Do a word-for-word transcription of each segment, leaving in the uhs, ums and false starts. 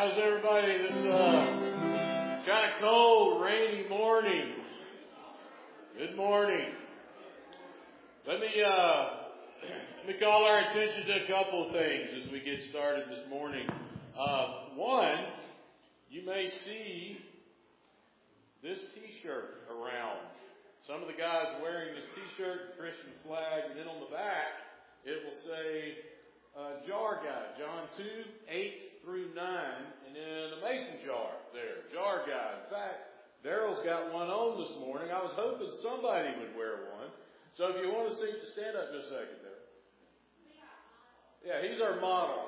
How's everybody this uh, kind of cold, rainy morning? Good morning. Let me uh, let me call our attention to a couple of things as we get started this morning. Uh, one, you may see this T-shirt around. Some of the guys wearing this T-shirt, the Christian flag, and then on the back it will say uh, Jar Guy, John two, eight through nine, and then a mason jar there, Jar Guy. In fact, Daryl's got one on this morning. I was hoping somebody would wear one. So if you want to see, stand up just a second there. Yeah, he's our model.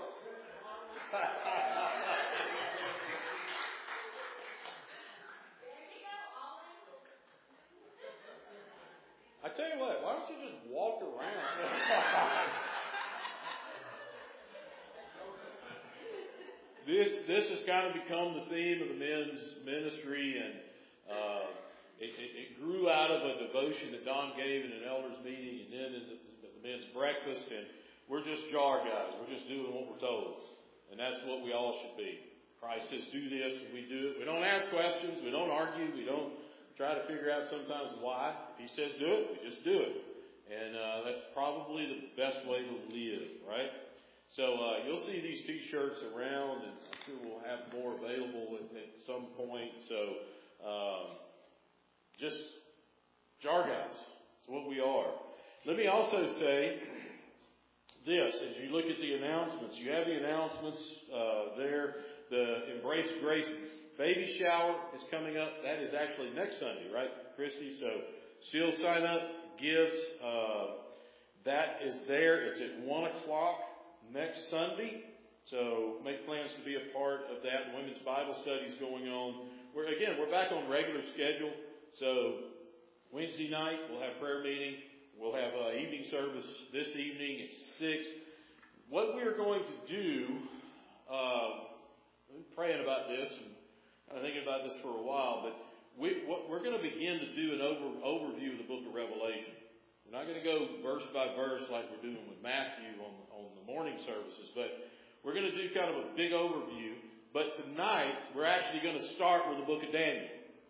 I tell you what, why don't you just walk around? This this has kind of become the theme of the men's ministry, and uh, it, it, it grew out of a devotion that Don gave in an elders meeting, and then in the, the men's breakfast. And we're just jar guys. We're just doing what we're told, and that's what we all should be. Christ says, "Do this," and we do it. We don't ask questions. We don't argue. We don't try to figure out sometimes why. If He says do it, we just do it, and uh, that's probably the best way to live, right? So uh, you'll see these T-shirts around, and I'm sure we'll have more available at, at some point. So um, just jar guys. It's what we are. Let me also say this. As you look at the announcements, you have the announcements uh, there. The Embrace Grace baby shower is coming up. That is actually next Sunday, right, Christy? So still sign up, gifts. Uh, that is there. It's at one o'clock. Next Sunday, so make plans to be a part of that. Women's Bible study is going on. We're again, we're back on regular schedule. So Wednesday night we'll have prayer meeting. We'll have uh, evening service this evening at six. What we are going to do, uh, I've been praying about this and kind of thinking about this for a while, but we what, we're going to begin to do an over, overview of the Book of Revelation. We're not going to go verse by verse like we're doing with Matthew on, on the morning services, but we're going to do kind of a big overview. But tonight, we're actually going to start with the book of Daniel.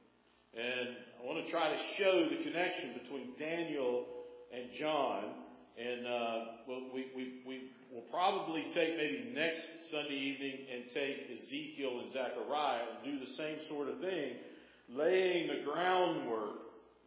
And I want to try to show the connection between Daniel and John. And uh, well, we, we, we will probably take maybe next Sunday evening and take Ezekiel and Zechariah and do the same sort of thing, laying the groundwork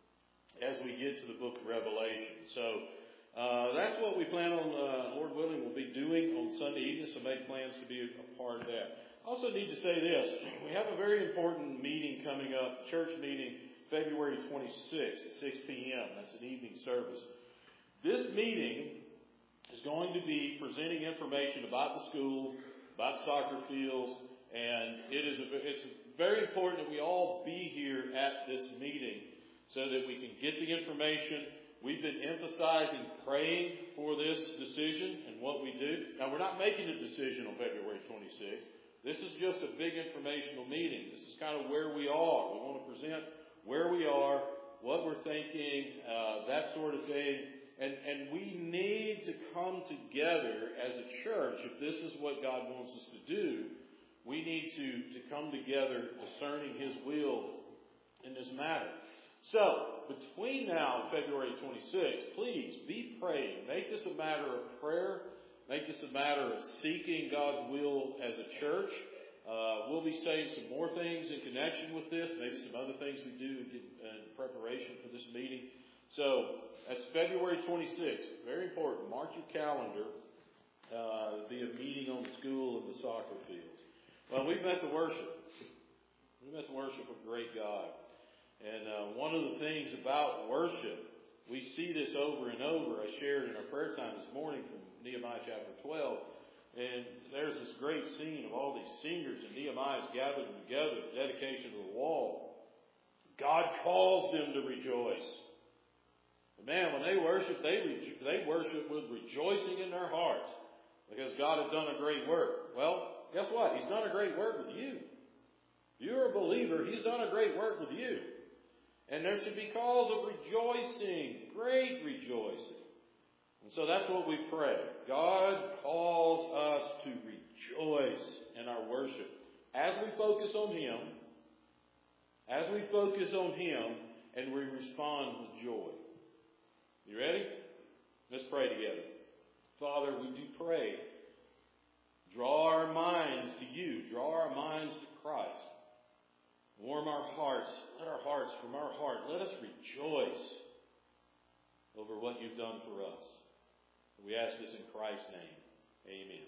as we get to the book of Revelation. So uh, that's what we plan on, uh, Lord willing, we'll be doing on Sunday evening, so make plans to be a, a part of that. I also need to say this. We have a very important meeting coming up, church meeting, February twenty-sixth at six p.m. That's an evening service. This meeting is going to be presenting information about the school, about soccer fields, and it is a, it's very important that we all be here at this meeting, so that we can get the information. We've been emphasizing praying for this decision and what we do. Now, we're not making a decision on February twenty-sixth. This is just a big informational meeting. This is kind of where we are. We want to present where we are, what we're thinking, uh, that sort of thing. And, and we need to come together as a church. If this is what God wants us to do, we need to, to come together discerning His will in this matter. So, between now and February twenty-sixth, please be praying. Make this a matter of prayer. Make this a matter of seeking God's will as a church. Uh, we'll be saying some more things in connection with this, maybe some other things we do in, in preparation for this meeting. So, that's February twenty-sixth. Very important. Mark your calendar. Uh, be a meeting on the school and the soccer fields. Well, we've met to worship. We've met to worship a great God. And uh, one of the things about worship, we see this over and over. I shared in our prayer time this morning from Nehemiah chapter twelve. And there's this great scene of all these singers, and Nehemiah's gathered them together, the dedication of the wall. God calls them to rejoice. But man, when they worship, they, re- they worship with rejoicing in their hearts because God had done a great work. Well, guess what? He's done a great work with you. If you're a believer, He's done a great work with you. And there should be calls of rejoicing, great rejoicing. And so that's what we pray. God calls us to rejoice in our worship. as we focus on Him, as we focus on Him, and we respond with joy. You ready? Let's pray together. Father, we do pray. Draw our minds to you. Draw our minds to Christ. Warm our hearts. Let our hearts, from our heart, let us rejoice over what you've done for us. We ask this in Christ's name. Amen.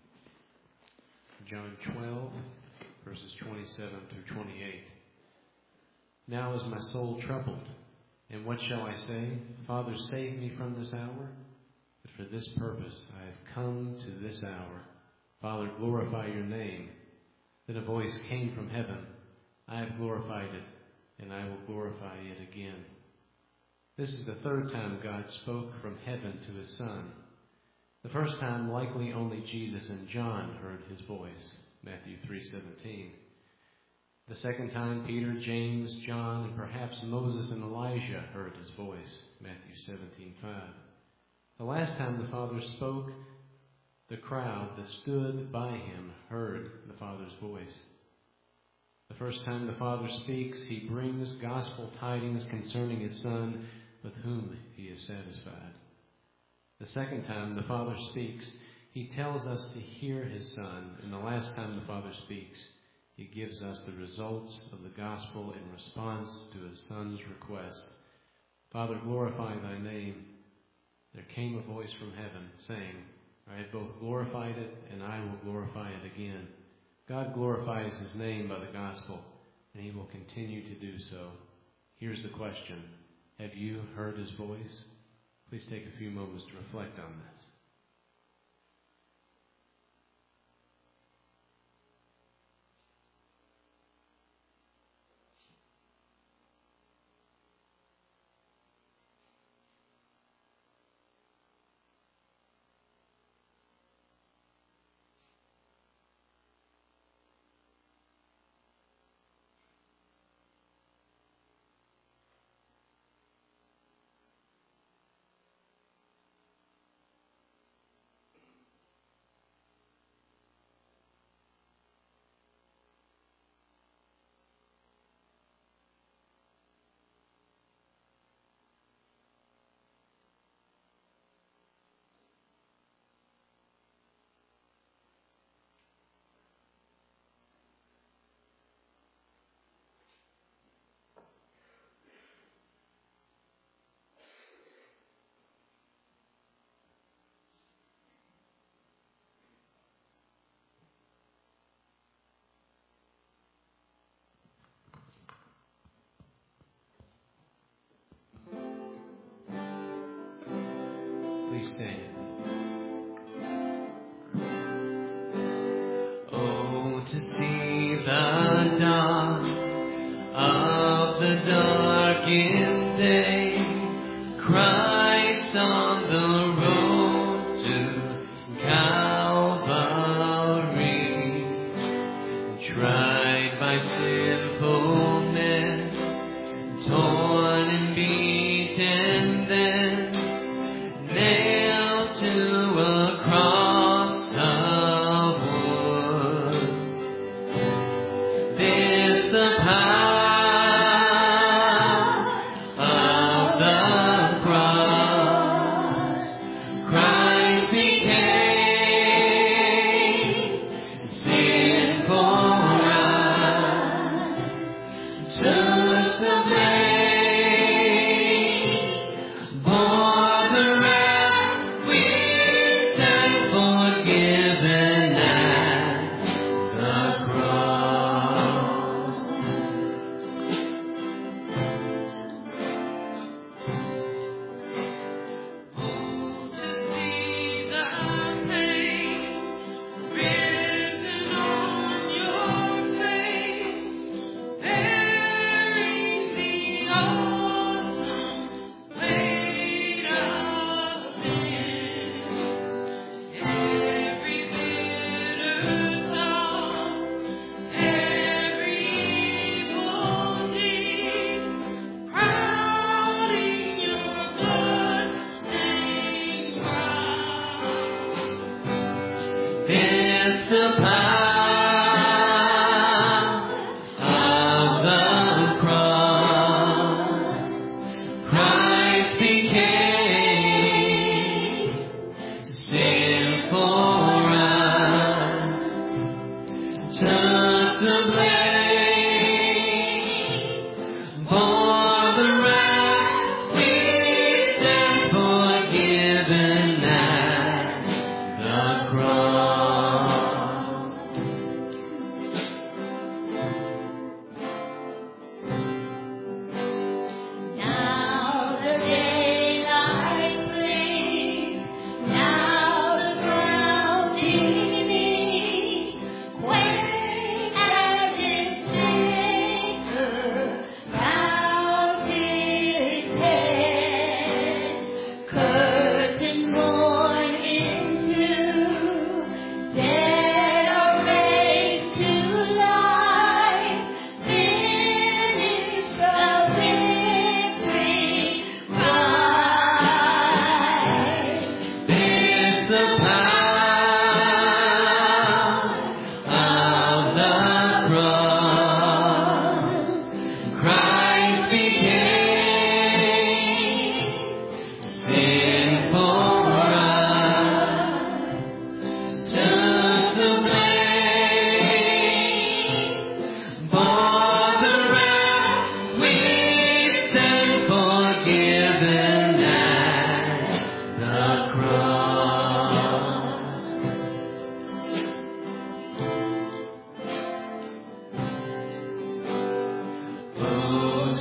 John twelve, verses twenty-seven through twenty-eight. Now is my soul troubled, and what shall I say? Father, save me from this hour. But for this purpose I have come to this hour. Father, glorify your name. Then a voice came from heaven. I have glorified it, and I will glorify it again. This is the third time God spoke from heaven to his Son. The first time, likely only Jesus and John heard his voice, Matthew three seventeen. The second time, Peter, James, John, and perhaps Moses and Elijah heard his voice, Matthew seventeen five. The last time the Father spoke, the crowd that stood by him heard the Father's voice. The first time the Father speaks, he brings gospel tidings concerning his Son, with whom he is satisfied. The second time the Father speaks, he tells us to hear his Son, and the last time the Father speaks, he gives us the results of the gospel in response to his Son's request. Father, glorify thy name. There came a voice from heaven saying, I have both glorified it, and I will glorify it again. God glorifies his name by the gospel, and he will continue to do so. Here's the question. Have you heard his voice? Please take a few moments to reflect on this. Please stand. Oh, to see the dawn of the darkest day, Christ on the road to Calvary, tried by sinful men, torn and beaten then, nailed to a cross of wood. This the power of the cross. Christ became sin for us.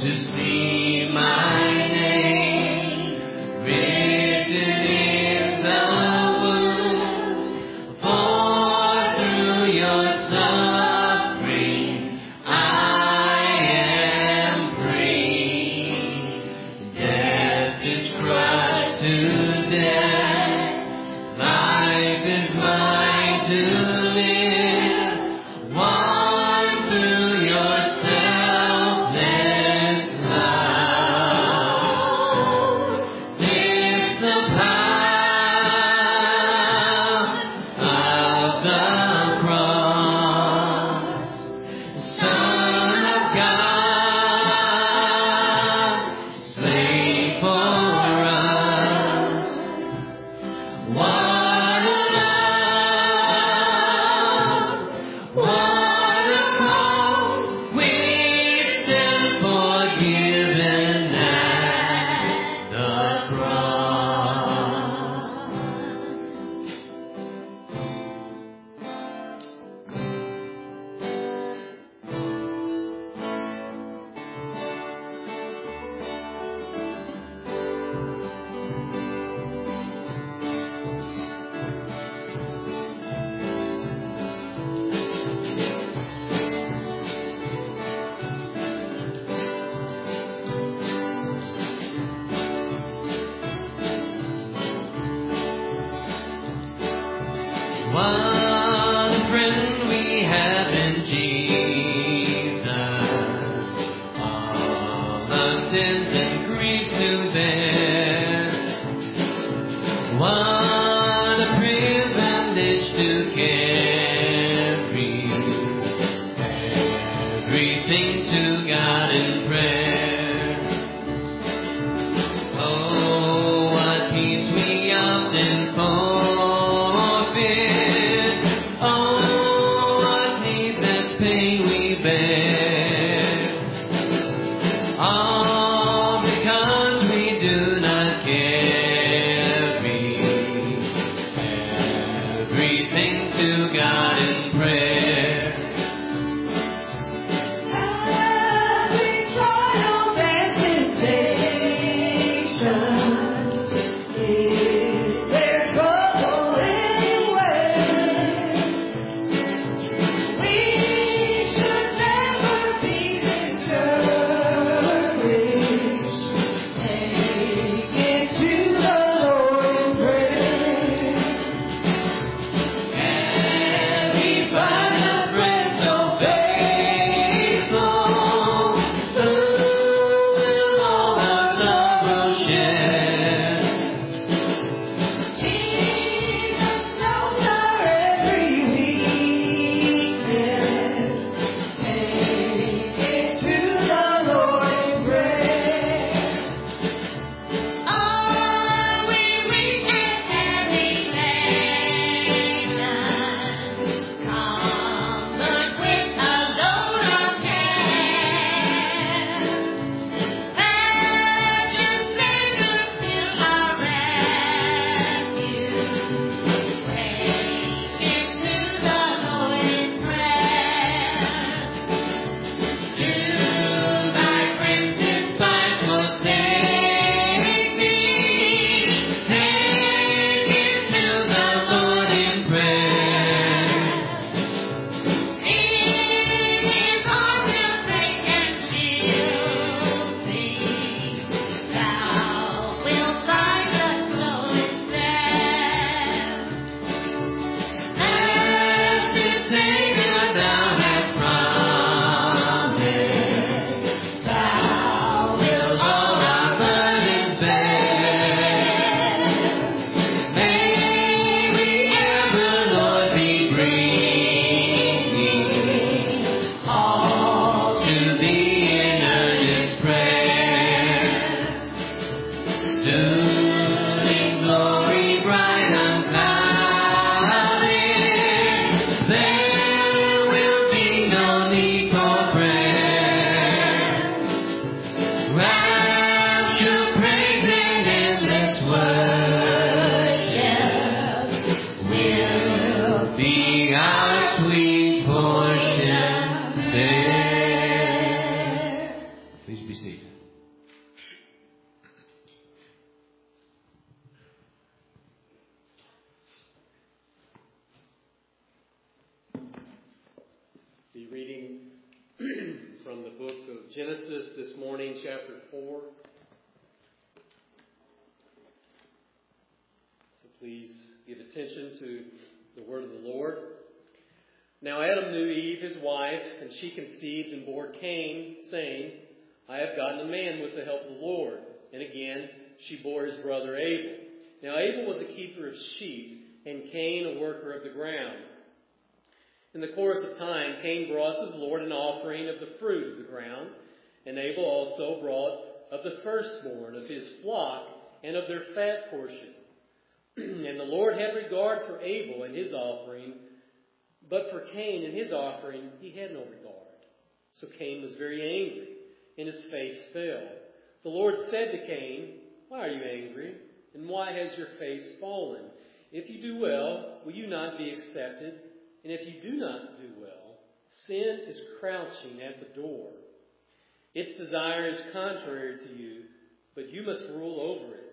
Everything to God in prayer. Be reading from the book of Genesis this morning, chapter four. So please give attention to the word of the Lord. Now Adam knew Eve, his wife, and she conceived and bore Cain, saying, I have gotten a man with the help of the Lord. And again, she bore his brother Abel. Now Abel was a keeper of sheep, and Cain a worker of the ground. In the course of time, Cain brought to the Lord an offering of the fruit of the ground, and Abel also brought of the firstborn of his flock and of their fat portion. And the Lord had regard for Abel and his offering, but for Cain and his offering he had no regard. So Cain was very angry, and his face fell. The Lord said to Cain, Why are you angry, and why has your face fallen? If you do well, will you not be accepted? And if you do not do well, sin is crouching at the door. Its desire is contrary to you, but you must rule over it.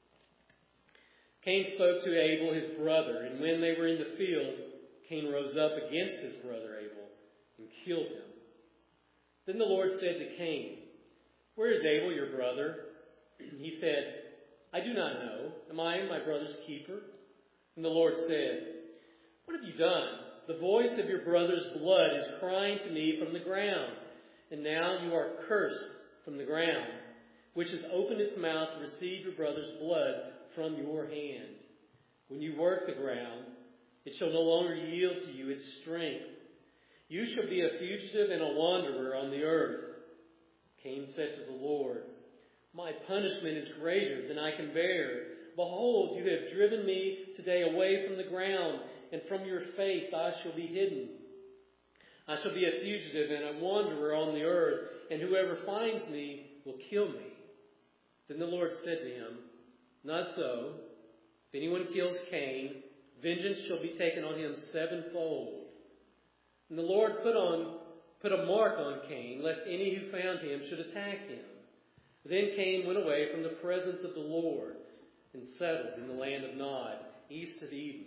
Cain spoke to Abel, his brother, and when they were in the field, Cain rose up against his brother Abel and killed him. Then the Lord said to Cain, Where is Abel, your brother? He said, I do not know. Am I my brother's keeper? And the Lord said, What have you done? The voice of your brother's blood is crying to me from the ground. And now you are cursed from the ground, which has opened its mouth to receive your brother's blood from your hand. When you work the ground, it shall no longer yield to you its strength. You shall be a fugitive and a wanderer on the earth. Cain said to the Lord, My punishment is greater than I can bear. Behold, you have driven me today away from the ground, and from your face I shall be hidden. I shall be a fugitive and a wanderer on the earth, and whoever finds me will kill me. Then the Lord said to him, Not so. If anyone kills Cain, vengeance shall be taken on him sevenfold. And the Lord put on put a mark on Cain, lest any who found him should attack him. Then Cain went away from the presence of the Lord and settled in the land of Nod, east of Eden.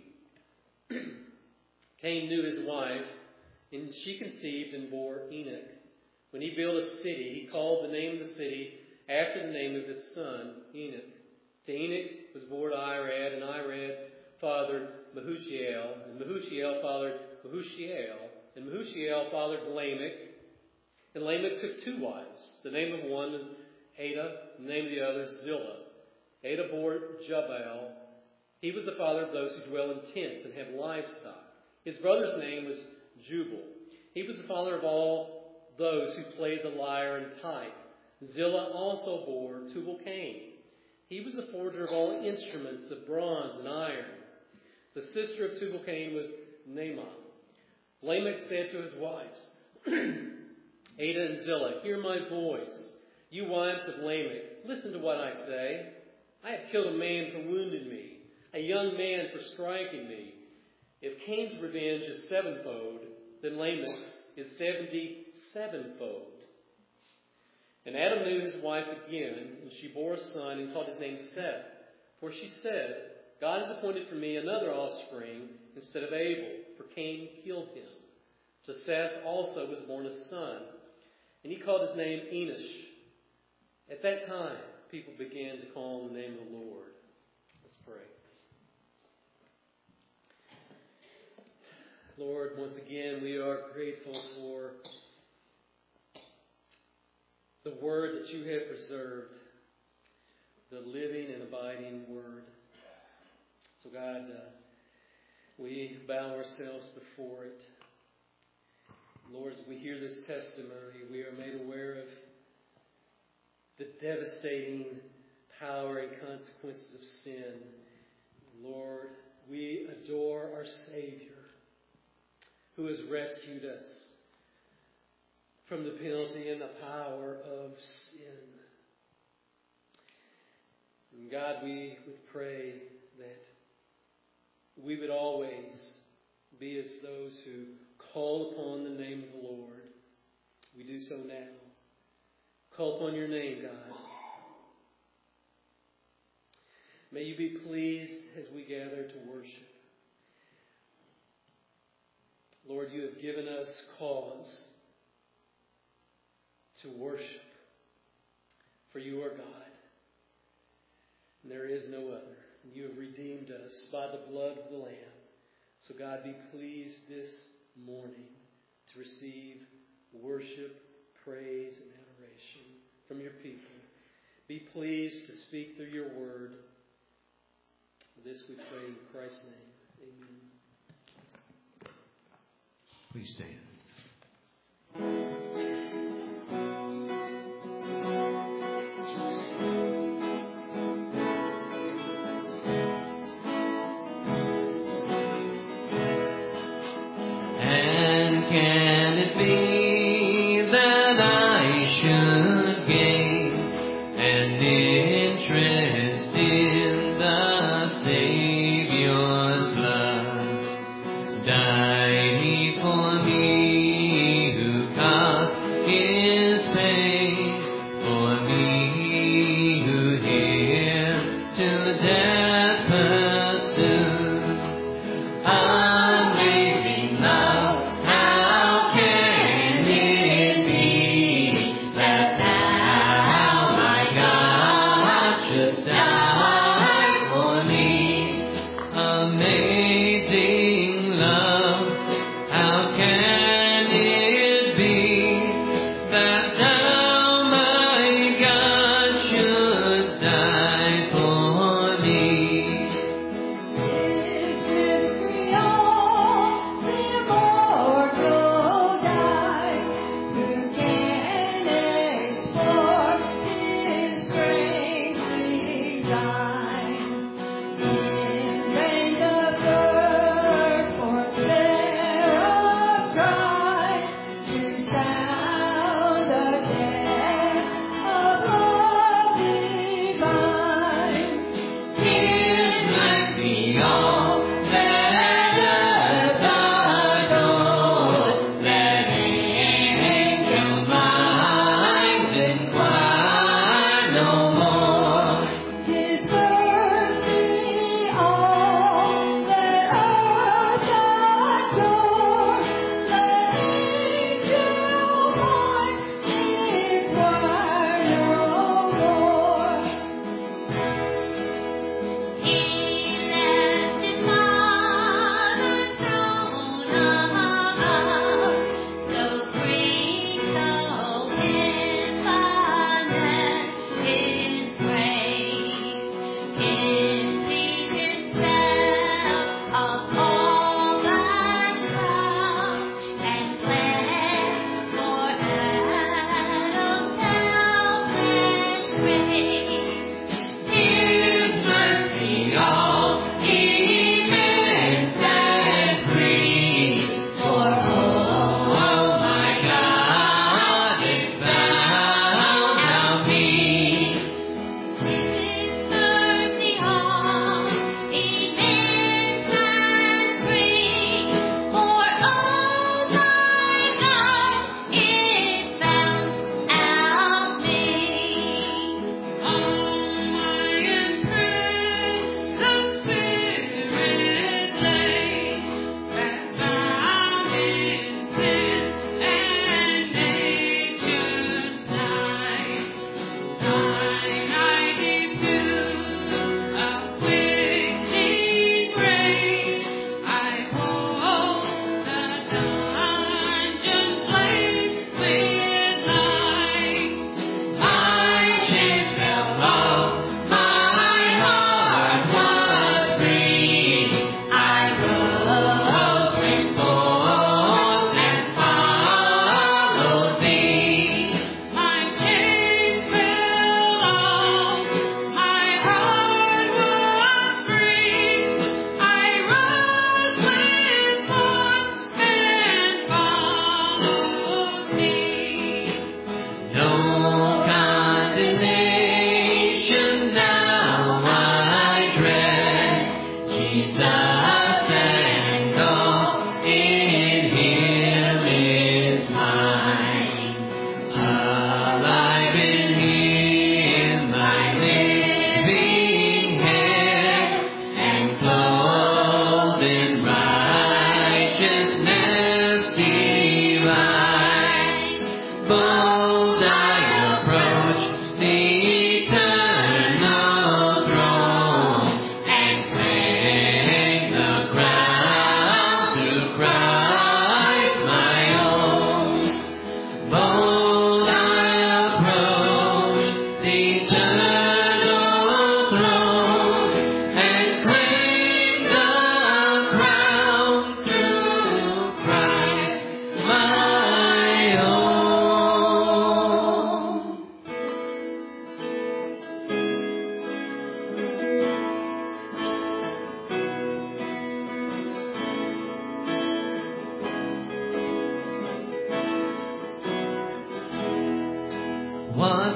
Cain knew his wife, and she conceived and bore Enoch. When he built a city, he called the name of the city after the name of his son, Enoch. To Enoch was born Irad, and Irad fathered Mahushiel, and Mahushiel fathered Mahushiel, and Mahushiel fathered Lamech. And Lamech took two wives. The name of one was Ada, and the name of the other Zillah. Ada bore Jabal. He was the father of those who dwell in tents and have livestock. His brother's name was Jubal. He was the father of all those who played the lyre and pipe. Zillah also bore Tubal-Cain. He was the forger of all instruments of bronze and iron. The sister of Tubal-Cain was Naamah. Lamech said to his wives, Ada and Zillah, hear my voice. You wives of Lamech, listen to what I say. I have killed a man for wounding me, a young man for striking me. If Cain's revenge is sevenfold, then Lamech's is seventy-sevenfold. And Adam knew his wife again, and she bore a son and called his name Seth. For she said, God has appointed for me another offspring instead of Abel, for Cain killed him. To Seth also was born a son, and he called his name Enosh. At that time, people began to call on the name of the Lord. Let's pray. Lord, once again, we are grateful for the word that you have preserved, the living and abiding word. So God, uh, we bow ourselves before it. Lord, as we hear this testimony, we are made aware of the devastating power and consequences of sin. Lord, we adore our Savior, who has rescued us from the penalty and the power of sin. And God, we would pray that we would always be as those who call upon the name of the Lord. We do so now. Call upon your name, God. May you be pleased as we gather to worship. Lord, you have given us cause to worship, for you are God, and there is no other. And you have redeemed us by the blood of the Lamb. So God, be pleased this morning to receive worship, praise, and adoration from your people. Be pleased to speak through your word. This we pray in Christ's name. Amen. Please stand. And can it be that I should gain an interest in the Savior's blood? Died he for me?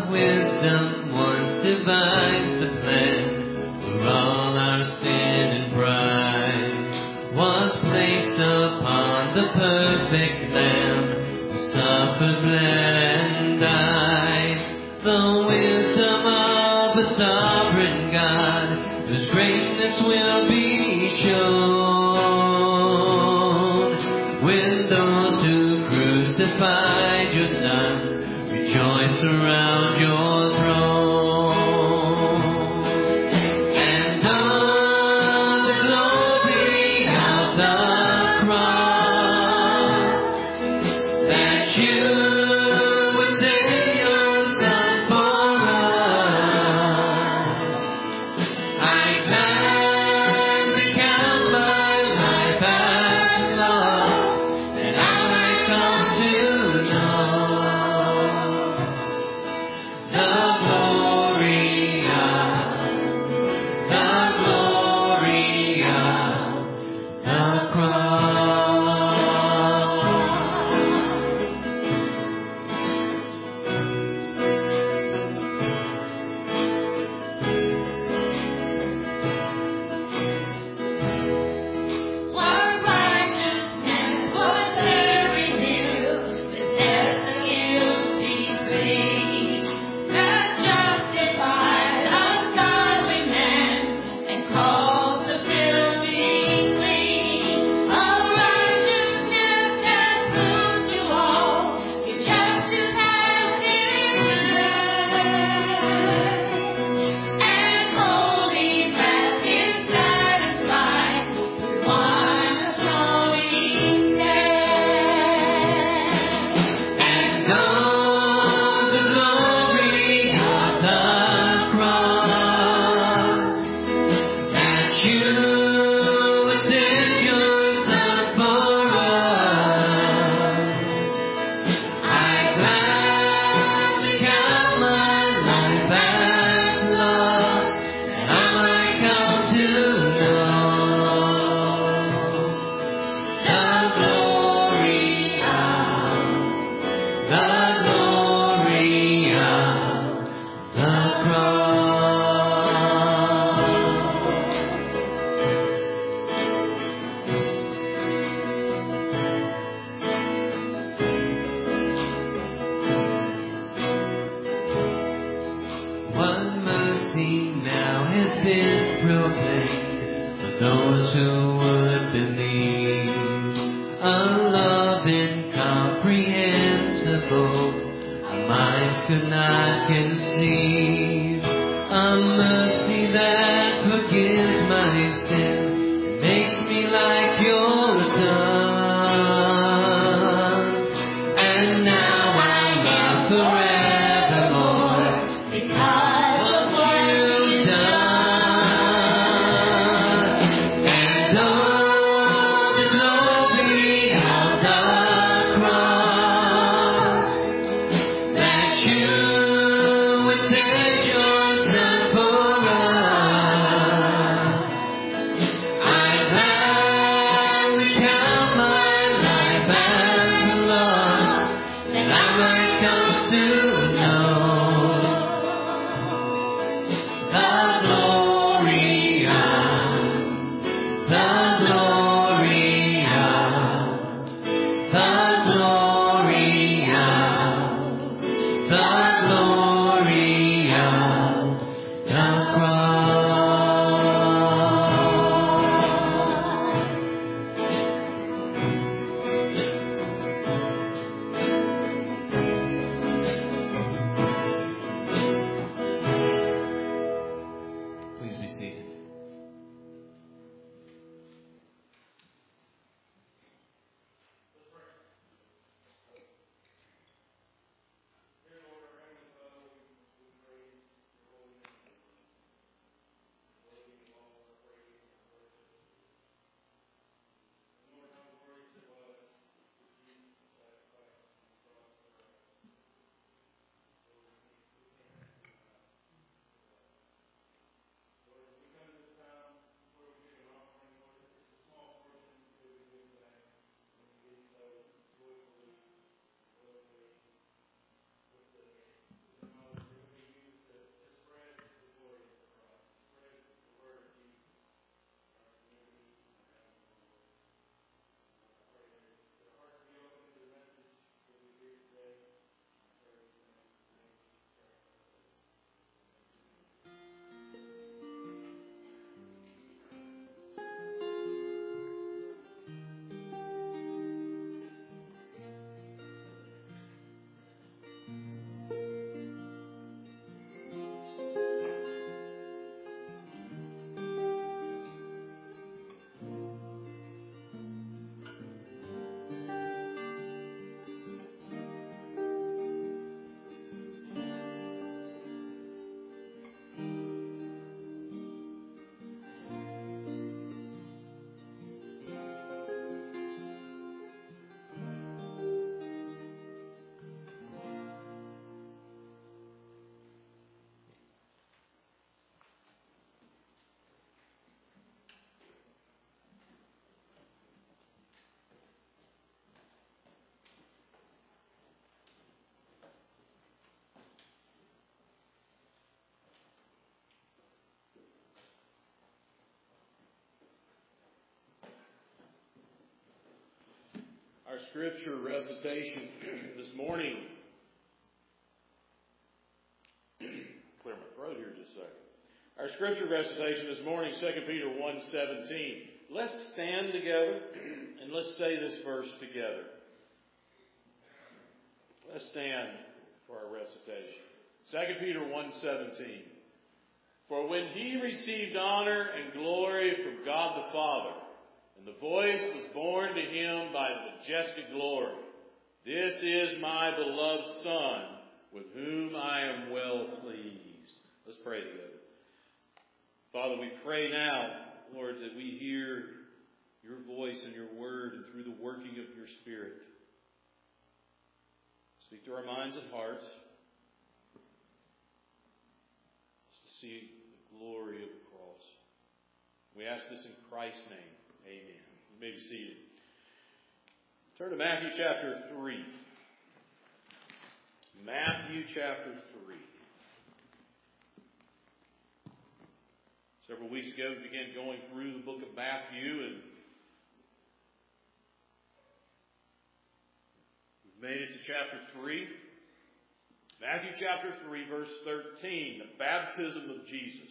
wisdom once devised the plan for all our sin and pride was placed upon the perfect Lamb who suffered, bled, and died. The wisdom of a sovereign God whose greatness will be shown when those who crucified your Son rejoice around your throne. And all the glory of the cross, that you would send your Son for us. I gladly count my life as lost, that I might come to know the glory of, the glory of the cross. What righteousness was there revealed, but death the guilty free, that justified ungodly men and calls the filthy clean. A righteousness that proves to all your justice has been read, and holy wrath is satisfied through one atoning death. And all the glory of the cross, that you would send your Son for us. I gladly count my life as lost, that I might come to know the glory of, the glory of the cross. What mercy now has been proclaimed for those who would believe, a love incomprehensible our minds could not conceive, a mercy that forgives my sin and makes me like your Son. And now I love forevermore Because of what you've done. And all the glory of the cross, that you would send your Son for us. I gladly count my life as lost, that I might come to know the glory of, the glory of, the glory of, the glory of the cross. Please be seated. Our scripture recitation this morning. Clear my throat here just a second. Our scripture recitation this morning, Second Peter one seventeen. Let's stand together and let's say this verse together. Let's stand for our recitation. Second Peter one seventeen. For when he received honor and glory from God the Father, and the voice was borne to him by the majestic glory, this is my beloved Son, with whom I am well pleased. Let's pray together. Father, we pray now, Lord, that we hear your voice and your word and through the working of your Spirit. Speak to our minds and hearts. To see the glory of the cross. We ask this in Christ's name. Amen. You may be seated. Turn to Matthew chapter three. Matthew chapter three. Several weeks ago, we began going through the book of Matthew, and we've made it to chapter three. Matthew chapter three, verse thirteen, the baptism of Jesus.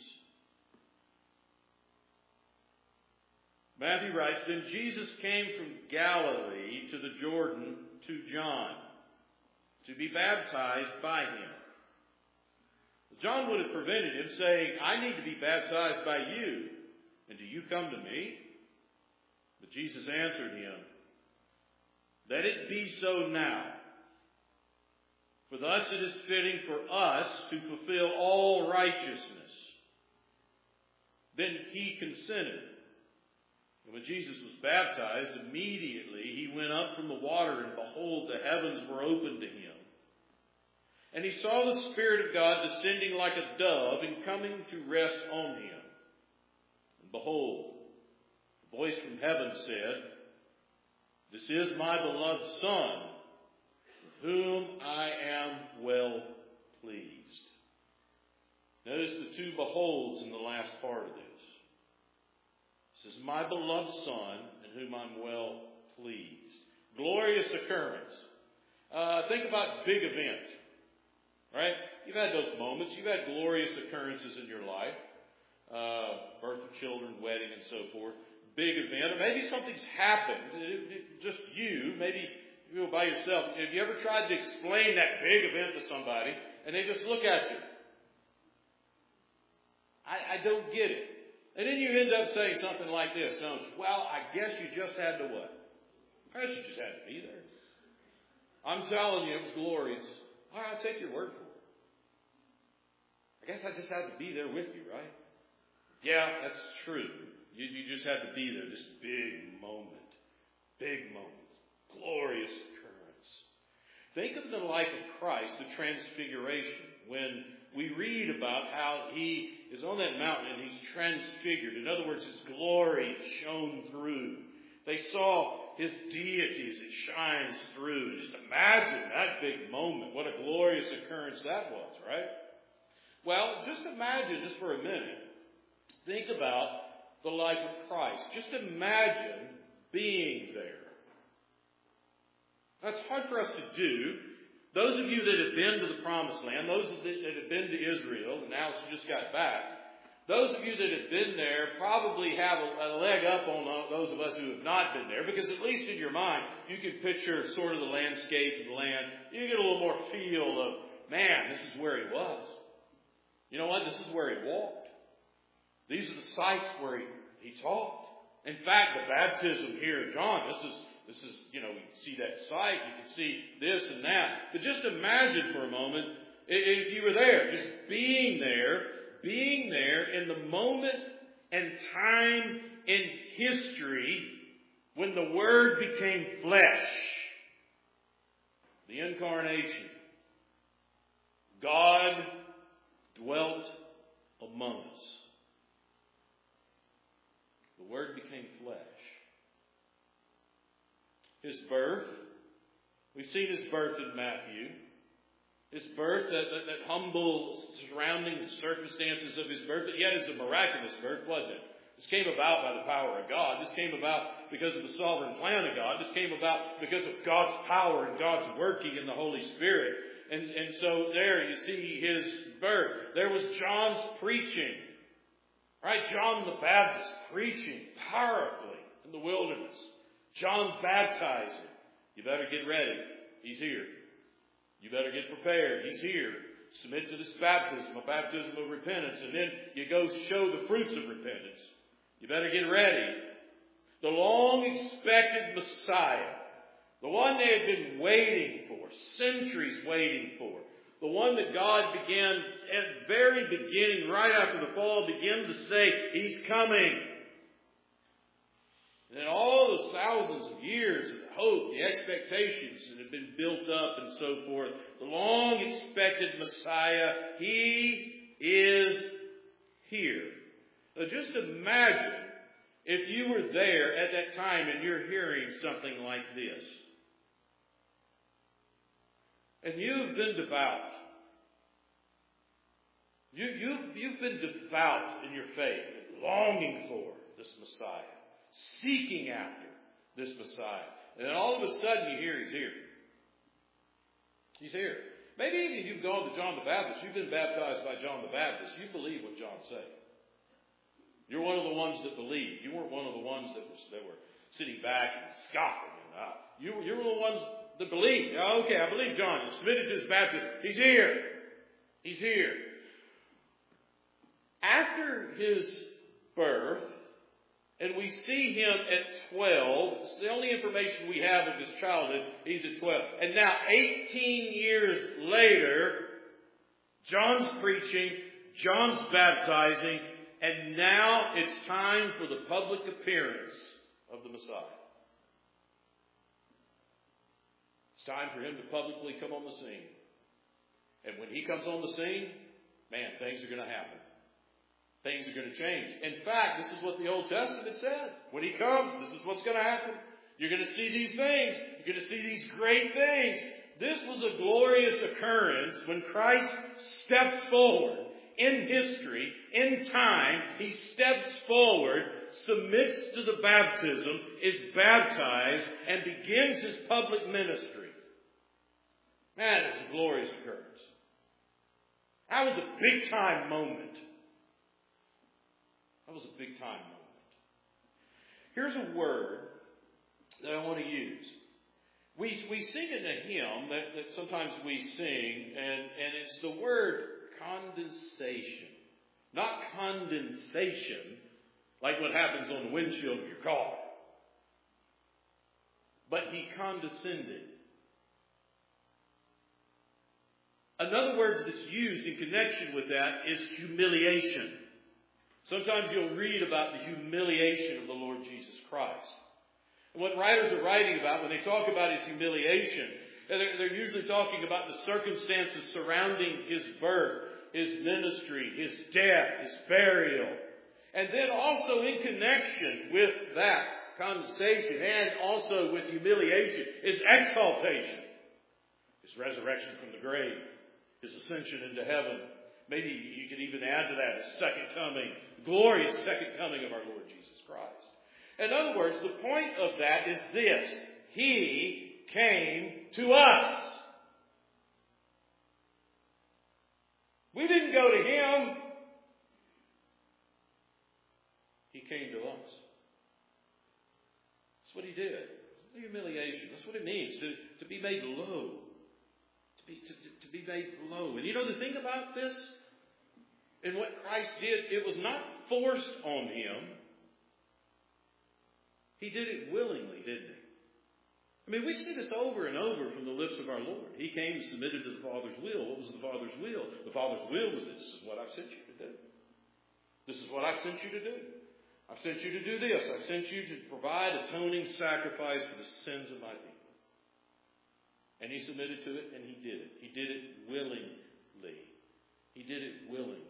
Matthew writes, Then Jesus came from Galilee to the Jordan to John to be baptized by him. John would have prevented him, saying, I need to be baptized by you, and do you come to me? But Jesus answered him, Let it be so now. For thus it is fitting for us to fulfill all righteousness. Then he consented. And when Jesus was baptized, immediately he went up from the water, and behold, the heavens were opened to him. And he saw the Spirit of God descending like a dove and coming to rest on him. And behold, a voice from heaven said, This is my beloved Son, with whom I am well pleased. Notice the two beholds in the last part of this. This is my beloved Son, in whom I'm well pleased. Glorious occurrence. Uh, think about big event. Right? You've had those moments. You've had glorious occurrences in your life. Uh, birth of children, wedding, and so forth. Big event. Or maybe something's happened. It, it, just you. Maybe you go by yourself. Have you ever tried to explain that big event to somebody, and they just look at you? I, I don't get it. And then you end up saying something like this, don't you? Well, I guess you just had to what? I guess you just had to be there. I'm telling you, it was glorious. All right, I'll take your word for it. I guess I just had to be there with you, right? Yeah, that's true. You, you just had to be there. This big moment. Big moment. Glorious occurrence. Think of the life of Christ, the transfiguration, when we read about how he is on that mountain and he's transfigured. In other words, his glory shone through. They saw his deity as it shines through. Just imagine that big moment. What a glorious occurrence that was, right? Well, just imagine, just for a minute, think about the life of Christ. Just imagine being there. That's hard for us to do. Those of you that have been to the Promised Land, those that have been to Israel, and now just got back, those of you that have been there probably have a leg up on those of us who have not been there, because at least in your mind, you can picture sort of the landscape of the land. You get a little more feel of, man, this is where he was. You know what? This is where he walked. These are the sites where he, he taught. In fact, the baptism here in John, this is, this is, you know, you can see that site, you can see this and that. But just imagine for a moment, if you were there, just being there, being there in the moment and time in history when the Word became flesh. The incarnation. God dwelt among us. The Word became flesh. His birth. We've seen his birth in Matthew. His birth, that, that, that humble surrounding circumstances of his birth, yet it's a miraculous birth, wasn't it? This came about by the power of God. This came about because of the sovereign plan of God. This came about because of God's power and God's working in the Holy Spirit. And, and so there you see his birth. There was John's preaching. Right? John the Baptist preaching powerfully in the wilderness. John baptizing. You better get ready. He's here. You better get prepared. He's here. Submit to this baptism, a baptism of repentance. And then you go show the fruits of repentance. You better get ready. The long-expected Messiah. The one they had been waiting for. Centuries waiting for. The one that God began at the very beginning, right after the fall, began to say, He's coming. And then all those thousands of years of hope, the expectations that have been built up and so forth, the long-expected Messiah, He is here. Now just imagine if you were there at that time and you're hearing something like this. And you've been devout. You, you've, you've been devout in your faith, longing for this Messiah, seeking after this Messiah. And then all of a sudden you hear He's here. He's here. Maybe even you've gone to John the Baptist. You've been baptized by John the Baptist. You believe what John said. You're one of the ones that believe. You weren't one of the ones that, was, that were sitting back and scoffing. And, uh, you, you were the ones that believed. Oh, okay, I believe John. You submitted to this baptism. He's here. He's here. After his birth, and we see him at twelve. It's the only information we have of his childhood. He's at twelve. And now eighteen years later, John's preaching, John's baptizing, and now it's time for the public appearance of the Messiah. It's time for him to publicly come on the scene. And when he comes on the scene, man, things are going to happen. Things are going to change. In fact, this is what the Old Testament said. When He comes, this is what's going to happen. You're going to see these things. You're going to see these great things. This was a glorious occurrence when Christ steps forward in history, in time. He steps forward, submits to the baptism, is baptized, and begins His public ministry. Man, it's a glorious occurrence. That was a big-time moment. That was a big-time moment. Here's a word that I want to use. We we sing in a hymn that, that sometimes we sing, and, and it's the word condensation. Not condensation, like what happens on the windshield of your car. But He condescended. Another word that's used in connection with that is humiliation. Sometimes you'll read about the humiliation of the Lord Jesus Christ. And what writers are writing about when they talk about His humiliation, they're, they're usually talking about the circumstances surrounding His birth, His ministry, His death, His burial. And then also in connection with that condensation and also with humiliation is exaltation. His resurrection from the grave, His ascension into heaven. Maybe you could even add to that His second coming, glorious second coming of our Lord Jesus Christ. In other words, the point of that is this. He came to us. We didn't go to Him. He came to us. That's what He did. The humiliation. That's what it means to, to be made low. To be, to, to be made low. And you know the thing about this? And what Christ did, it was not forced on Him. He did it willingly, didn't He? I mean, we see this over and over from the lips of our Lord. He came and submitted to the Father's will. What was the Father's will? The Father's will was this is what I've sent you to do. This is what I've sent you to do. I've sent you to do this. I've sent you to provide atoning sacrifice for the sins of my people. And He submitted to it, and He did it. He did it willingly. He did it willingly.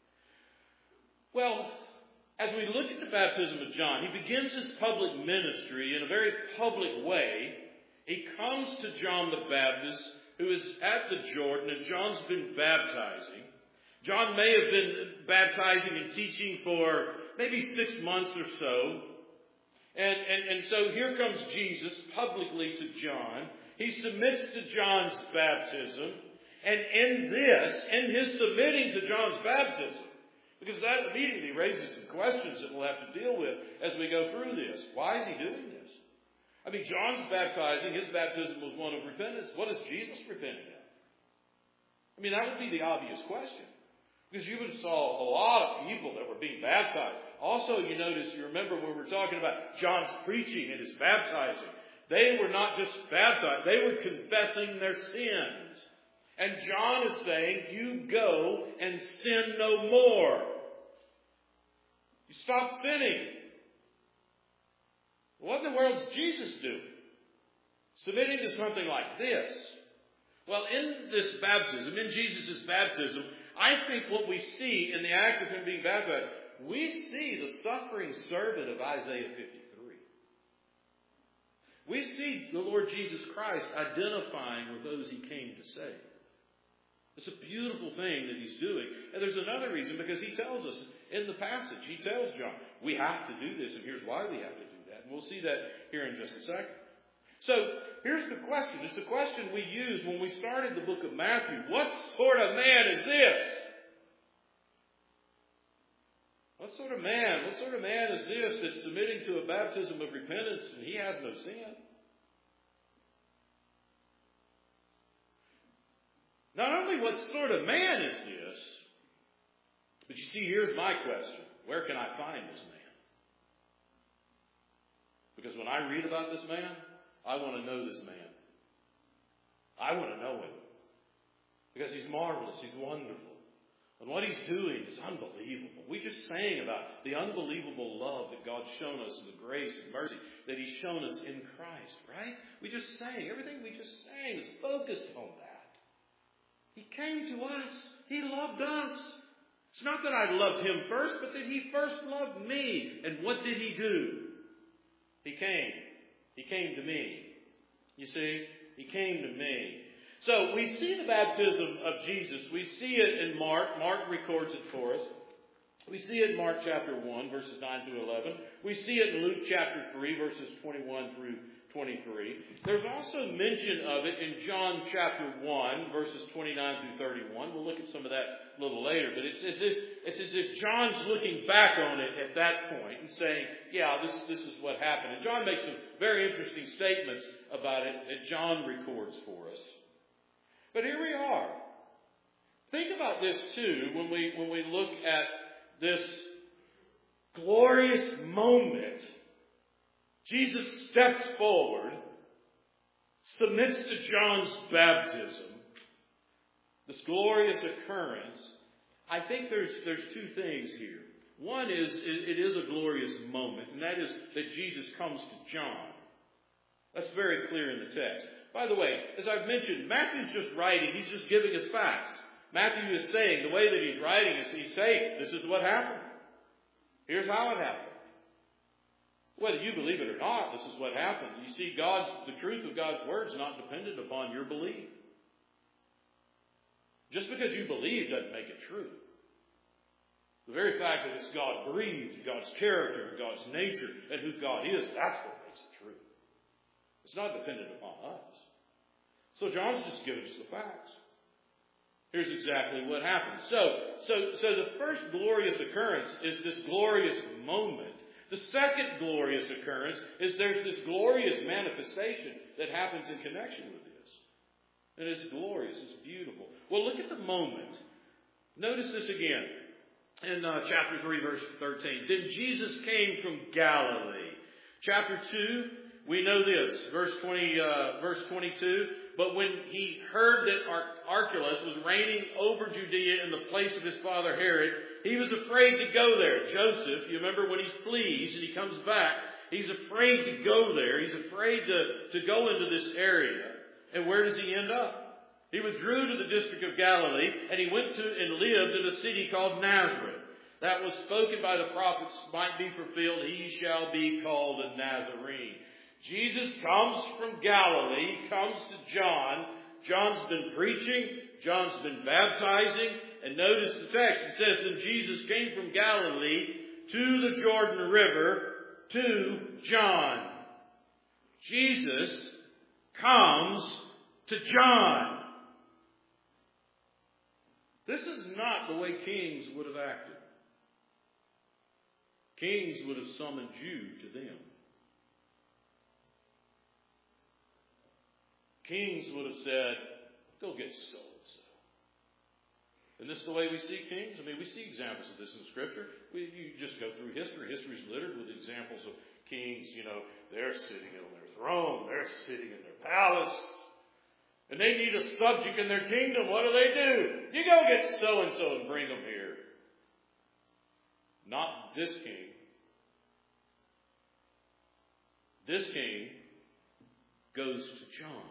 Well, as we look at the baptism of John, he begins his public ministry in a very public way. He comes to John the Baptist, who is at the Jordan, and John's been baptizing. John may have been baptizing and teaching for maybe six months or so. And, and, and so here comes Jesus publicly to John. He submits to John's baptism. And in this, in his submitting to John's baptism, because that immediately raises some questions that we'll have to deal with as we go through this. Why is he doing this? I mean, John's baptizing, his baptism was one of repentance. What is Jesus repenting of? I mean, that would be the obvious question. Because you would have saw a lot of people that were being baptized. Also, you notice, you remember when we were talking about John's preaching and his baptizing. They were not just baptized, they were confessing their sins. And John is saying, you go and sin no more. You stop sinning. What in the world is Jesus doing? Submitting to something like this. Well, in this baptism, in Jesus' baptism, I think what we see in the act of him being baptized, we see the suffering servant of Isaiah fifty-three. We see the Lord Jesus Christ identifying with those he came to save. It's a beautiful thing that he's doing. And there's another reason, because he tells us in the passage, he tells John, we have to do this, and here's why we have to do that. And we'll see that here in just a second. So, here's the question. It's a question we used when we started the book of Matthew. What sort of man is this? What sort of man? What sort of man is this that's submitting to a baptism of repentance and he has no sin? Not only what sort of man is this, but you see, here's my question. Where can I find this man? Because when I read about this man, I want to know this man. I want to know him. Because he's marvelous. He's wonderful. And what he's doing is unbelievable. We just sang about the unbelievable love that God's shown us and the grace and mercy that he's shown us in Christ, right? We just sang. Everything we just sang is focused on that. He came to us. He loved us. It's not that I loved him first, but that he first loved me. And what did he do? He came. He came to me. You see? He came to me. So we see the baptism of Jesus. We see it in Mark. Mark records it for us. We see it in Mark chapter one, verses nine through eleven. We see it in Luke chapter three, verses twenty-one through twenty-three. There's also mention of it in John chapter one, verses twenty-nine through thirty-one. We'll look at some of that a little later. But it's as if, it's as if John's looking back on it at that point and saying, yeah, this, this is what happened. And John makes some very interesting statements about it that John records for us. But here we are. Think about this too when we when we look at this glorious moment. Jesus steps forward, submits to John's baptism. This glorious occurrence. I think there's there's two things here. One is it is a glorious moment, and that is that Jesus comes to John. That's very clear in the text. By the way, as I've mentioned, Matthew's just writing. He's just giving us facts. Matthew is saying, the way that he's writing is he's saying, this is what happened. Here's how it happened. Whether you believe it or not, this is what happened. You see, God's the truth of God's word is not dependent upon your belief. Just because you believe doesn't make it true. The very fact that it's God breathed, God's character, God's nature, and who God is, that's what makes it true. It's not dependent upon us. So John's just giving us the facts. Here's exactly what happened. So, so, so the first glorious occurrence is this glorious moment. The second glorious occurrence is there's this glorious manifestation that happens in connection with this. And it's glorious. It's beautiful. Well, look at the moment. Notice this again in uh, chapter three, verse thirteen. Then Jesus came from Galilee. Chapter two, we know this. Verse twenty, uh, verse twenty-two. But when he heard that Archelaus was reigning over Judea in the place of his father Herod, he was afraid to go there. Joseph, you remember when he flees and he comes back, he's afraid to go there. He's afraid to, to go into this area. And where does he end up? He withdrew to the district of Galilee, and he went to and lived in a city called Nazareth. That was spoken by the prophets might be fulfilled. He shall be called a Nazarene. Jesus comes from Galilee, comes to John. John's been preaching. John's been baptizing. And notice the text. It says, then Jesus came from Galilee to the Jordan River to John. Jesus comes to John. This is not the way kings would have acted. Kings would have summoned you to them. Kings would have said, go get so-and-so. And this is the way we see kings. I mean, we see examples of this in Scripture. We, you just go through history. History is littered with examples of kings. You know, they're sitting on their throne. They're sitting in their palace. And they need a subject in their kingdom. What do they do? You go get so-and-so and bring them here. Not this king. This king goes to John.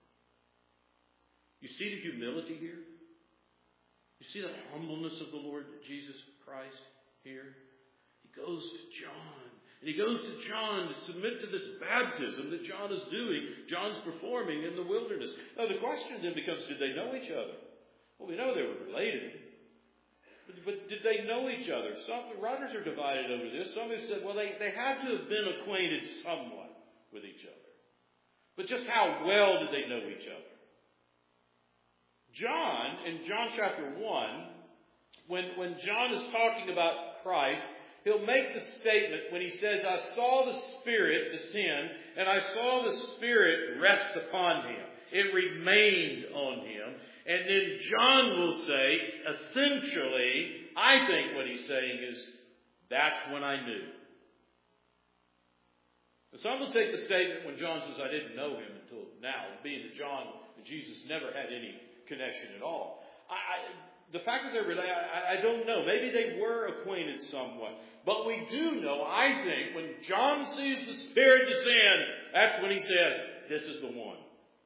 You see the humility here? You see the humbleness of the Lord Jesus Christ here? He goes to John. And he goes to John to submit to this baptism that John is doing, John's performing in the wilderness. Now the question then becomes, did they know each other? Well, we know they were related. But, but did they know each other? Some writers are divided over this. Some have said, well, they, they had to have been acquainted somewhat with each other. But just how well did they know each other? John, in John chapter one, when, when John is talking about Christ, he'll make the statement when he says, I saw the Spirit descend, and I saw the Spirit rest upon him. It remained on him. And then John will say, essentially, I think what he's saying is, that's when I knew. And some will take the statement when John says, I didn't know him until now, being that John and Jesus never had any connection at all. I, I, the fact that they're related, I, I don't know. Maybe they were acquainted somewhat. But we do know, I think, when John sees the Spirit descend, that's when he says, this is the one.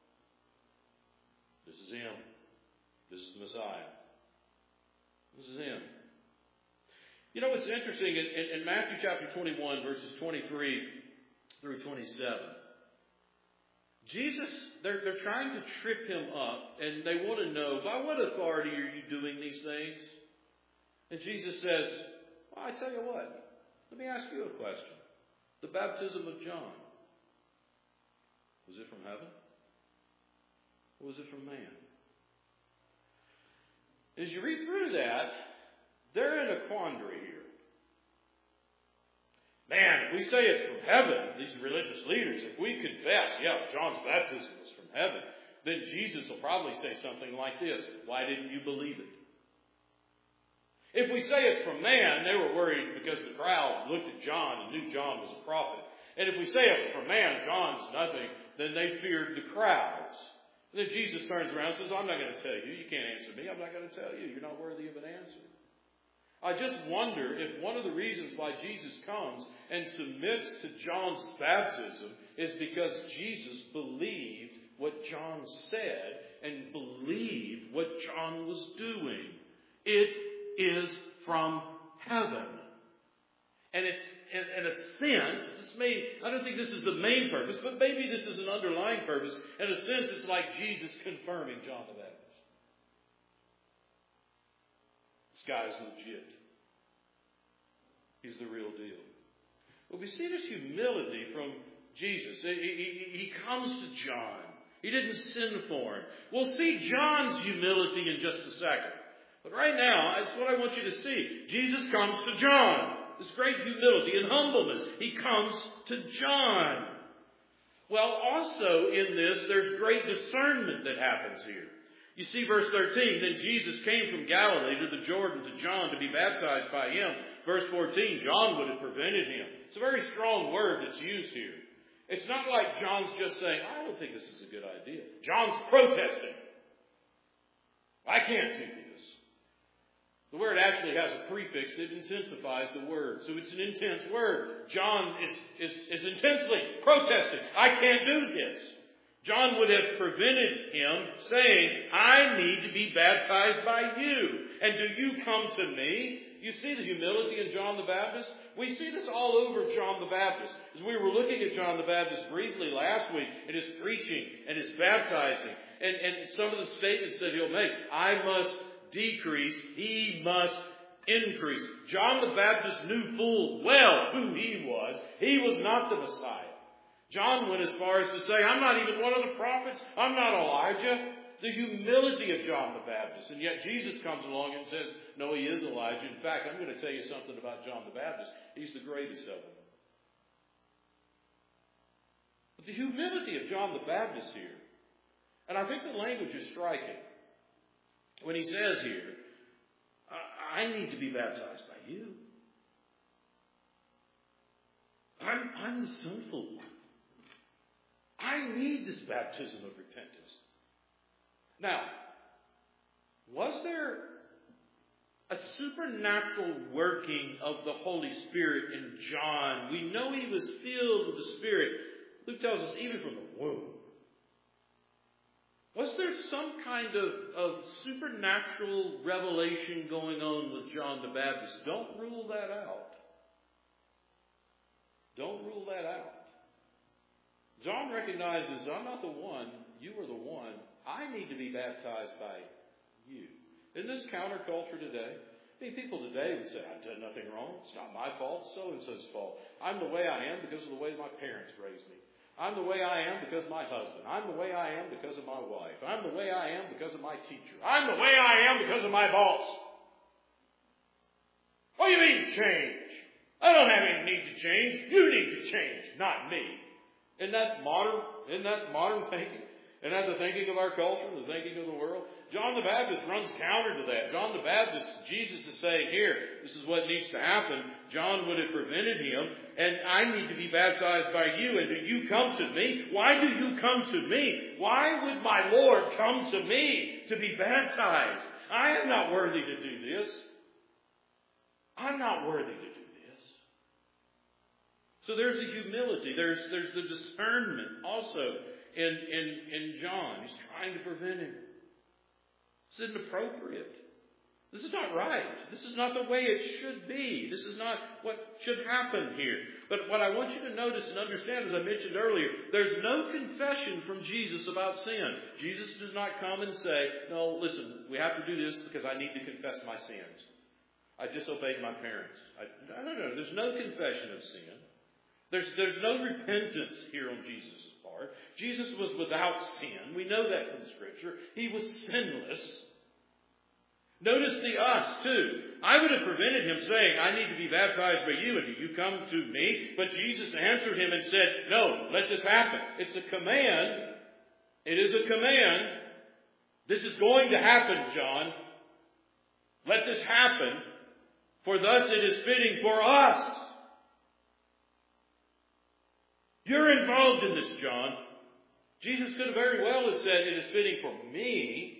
This is him. This is the Messiah. This is him. You know what's interesting, in, in, in Matthew chapter twenty-one, verses twenty-three through twenty-seven, Jesus, they're, they're trying to trip him up, and they want to know, by what authority are you doing these things? And Jesus says, well, I tell you what, let me ask you a question. The baptism of John, was it from heaven? Or was it from man? As you read through that, they're in a quandary here. Man, if we say it's from heaven, these religious leaders, if we confess, yeah, John's baptism was from heaven, then Jesus will probably say something like this, why didn't you believe it? If we say it's from man, they were worried because the crowds looked at John and knew John was a prophet. And if we say it's from man, John's nothing, then they feared the crowds. And then Jesus turns around and says, I'm not going to tell you. You can't answer me. I'm not going to tell you. You're not worthy of an answer. I just wonder if one of the reasons why Jesus comes and submits to John's baptism is because Jesus believed what John said and believed what John was doing. It is from heaven. And it's, in, in a sense, this may, I don't think this is the main purpose, but maybe this is an underlying purpose. In a sense, it's like Jesus confirming John the Baptist. This guy's legit. He's the real deal. Well, we see this humility from Jesus. He, he, he comes to John. He didn't sin for him. We'll see John's humility in just a second. But right now, that's what I want you to see. Jesus comes to John. This great humility and humbleness. He comes to John. Well, also in this, there's great discernment that happens here. You see verse thirteen, then Jesus came from Galilee to the Jordan to John to be baptized by him. Verse fourteen, John would have prevented him. It's a very strong word that's used here. It's not like John's just saying, I don't think this is a good idea. John's protesting. I can't do this. The word actually has a prefix that intensifies the word. So it's an intense word. John is, is, is intensely protesting. I can't do this. John would have prevented him saying, I need to be baptized by you. And do you come to me? You see the humility in John the Baptist? We see this all over John the Baptist. As we were looking at John the Baptist briefly last week, in his preaching and his baptizing, and, and some of the statements that he'll make, I must decrease, he must increase. John the Baptist knew full well who he was. He was not the Messiah. John went as far as to say, I'm not even one of the prophets. I'm not Elijah. The humility of John the Baptist. And yet Jesus comes along and says, no, he is Elijah. In fact, I'm going to tell you something about John the Baptist. He's the greatest of them. But the humility of John the Baptist here, and I think the language is striking. When he says here, I need to be baptized by you. I'm, I'm the sinful one. I need this baptism of repentance. Now, was there a supernatural working of the Holy Spirit in John? We know he was filled with the Spirit. Luke tells us even from the womb. Was there some kind of, of supernatural revelation going on with John the Baptist? Don't rule that out. Don't rule that out. John recognizes, I'm not the one, you are the one. I need to be baptized by you. In this counterculture today, I mean, people today would say, I've done nothing wrong. It's not my fault. It's so-and-so's fault. I'm the way I am because of the way my parents raised me. I'm the way I am because of my husband. I'm the way I am because of my wife. I'm the way I am because of my teacher. I'm the way I am because of my boss. What do you mean change? I don't have any need to change. You need to change, not me. Isn't that modern? Isn't that modern thinking? Isn't that the thinking of our culture, the thinking of the world? John the Baptist runs counter to that. John the Baptist, Jesus is saying, here, this is what needs to happen. John would have prevented him, and I need to be baptized by you, and do you come to me? Why do you come to me? Why would my Lord come to me to be baptized? I am not worthy to do this. I'm not worthy to do this. So there's the humility. There's, there's the discernment also in, in, in John. He's trying to prevent him. This isn't appropriate. This is not right. This is not the way it should be. This is not what should happen here. But what I want you to notice and understand, as I mentioned earlier, there's no confession from Jesus about sin. Jesus does not come and say, no, listen, we have to do this because I need to confess my sins. I disobeyed my parents. I, no, no, no. There's no confession of sin. There's, there's no repentance here on Jesus' part. Jesus was without sin. We know that from Scripture. He was sinless. Notice the us, too. I would have prevented him saying, I need to be baptized by you, and do you come to me? But Jesus answered him and said, no, let this happen. It's a command. It is a command. This is going to happen, John. Let this happen, for thus it is fitting for us. You're involved in this, John. Jesus could have very well have said, it is fitting for me.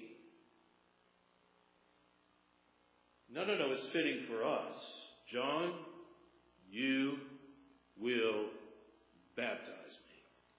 No, no, no, it's fitting for us. John, you will baptize me.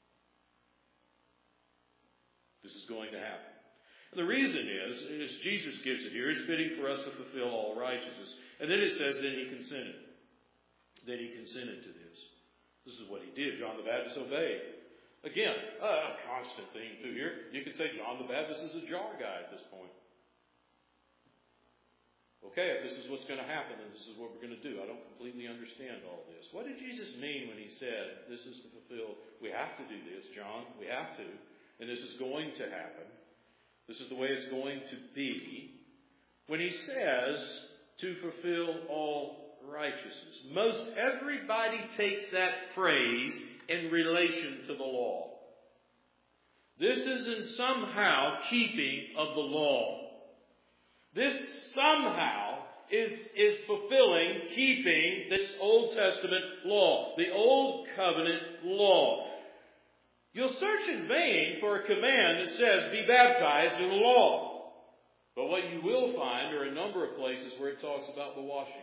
This is going to happen. And the reason is, as Jesus gives it here, it's fitting for us to fulfill all righteousness. And then it says, then he consented. Then he consented to this. This is what he did. John the Baptist obeyed. Again, a constant theme through here. You could say John the Baptist is a jar guy at this point. Okay, if this is what's going to happen, then this is what we're going to do. I don't completely understand all this. What did Jesus mean when he said, this is to fulfill, we have to do this, John, we have to, and this is going to happen. This is the way it's going to be. When he says to fulfill all righteousness. Most everybody takes that phrase in relation to the law. This is in somehow keeping of the law. This somehow is, is fulfilling, keeping this Old Testament law, the Old Covenant law. You'll search in vain for a command that says, be baptized in the law. But what you will find are a number of places where it talks about the washings.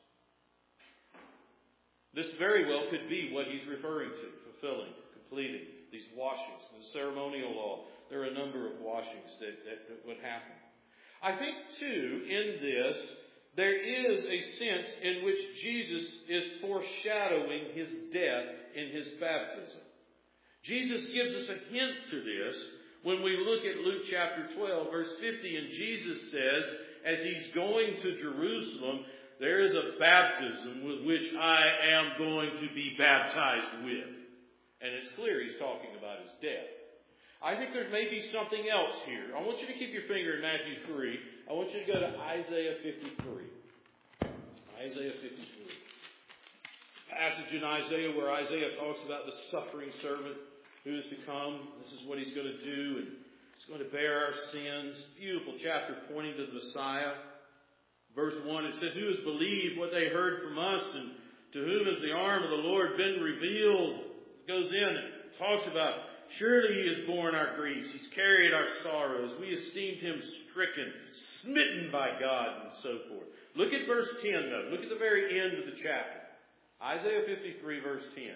This very well could be what he's referring to, fulfilling, completing these washings. The ceremonial law, there are a number of washings that, that, that would happen. I think, too, in this, there is a sense in which Jesus is foreshadowing his death in his baptism. Jesus gives us a hint to this when we look at Luke chapter twelve, verse fifty, and Jesus says, as he's going to Jerusalem, there is a baptism with which I am going to be baptized with. And it's clear he's talking about his death. I think there may be something else here. I want you to keep your finger in Matthew three. I want you to go to Isaiah fifty-three. Isaiah fifty-three. Passage in Isaiah where Isaiah talks about the suffering servant who is to come. This is what he's going to do, and he's going to bear our sins. Beautiful chapter pointing to the Messiah. Verse one, it says, who has believed what they heard from us, and to whom has the arm of the Lord been revealed? It goes in and talks about, surely he has borne our griefs, he's carried our sorrows, we esteemed him stricken, smitten by God, and so forth. Look at verse ten, though. Look at the very end of the chapter. Isaiah fifty-three, verse ten.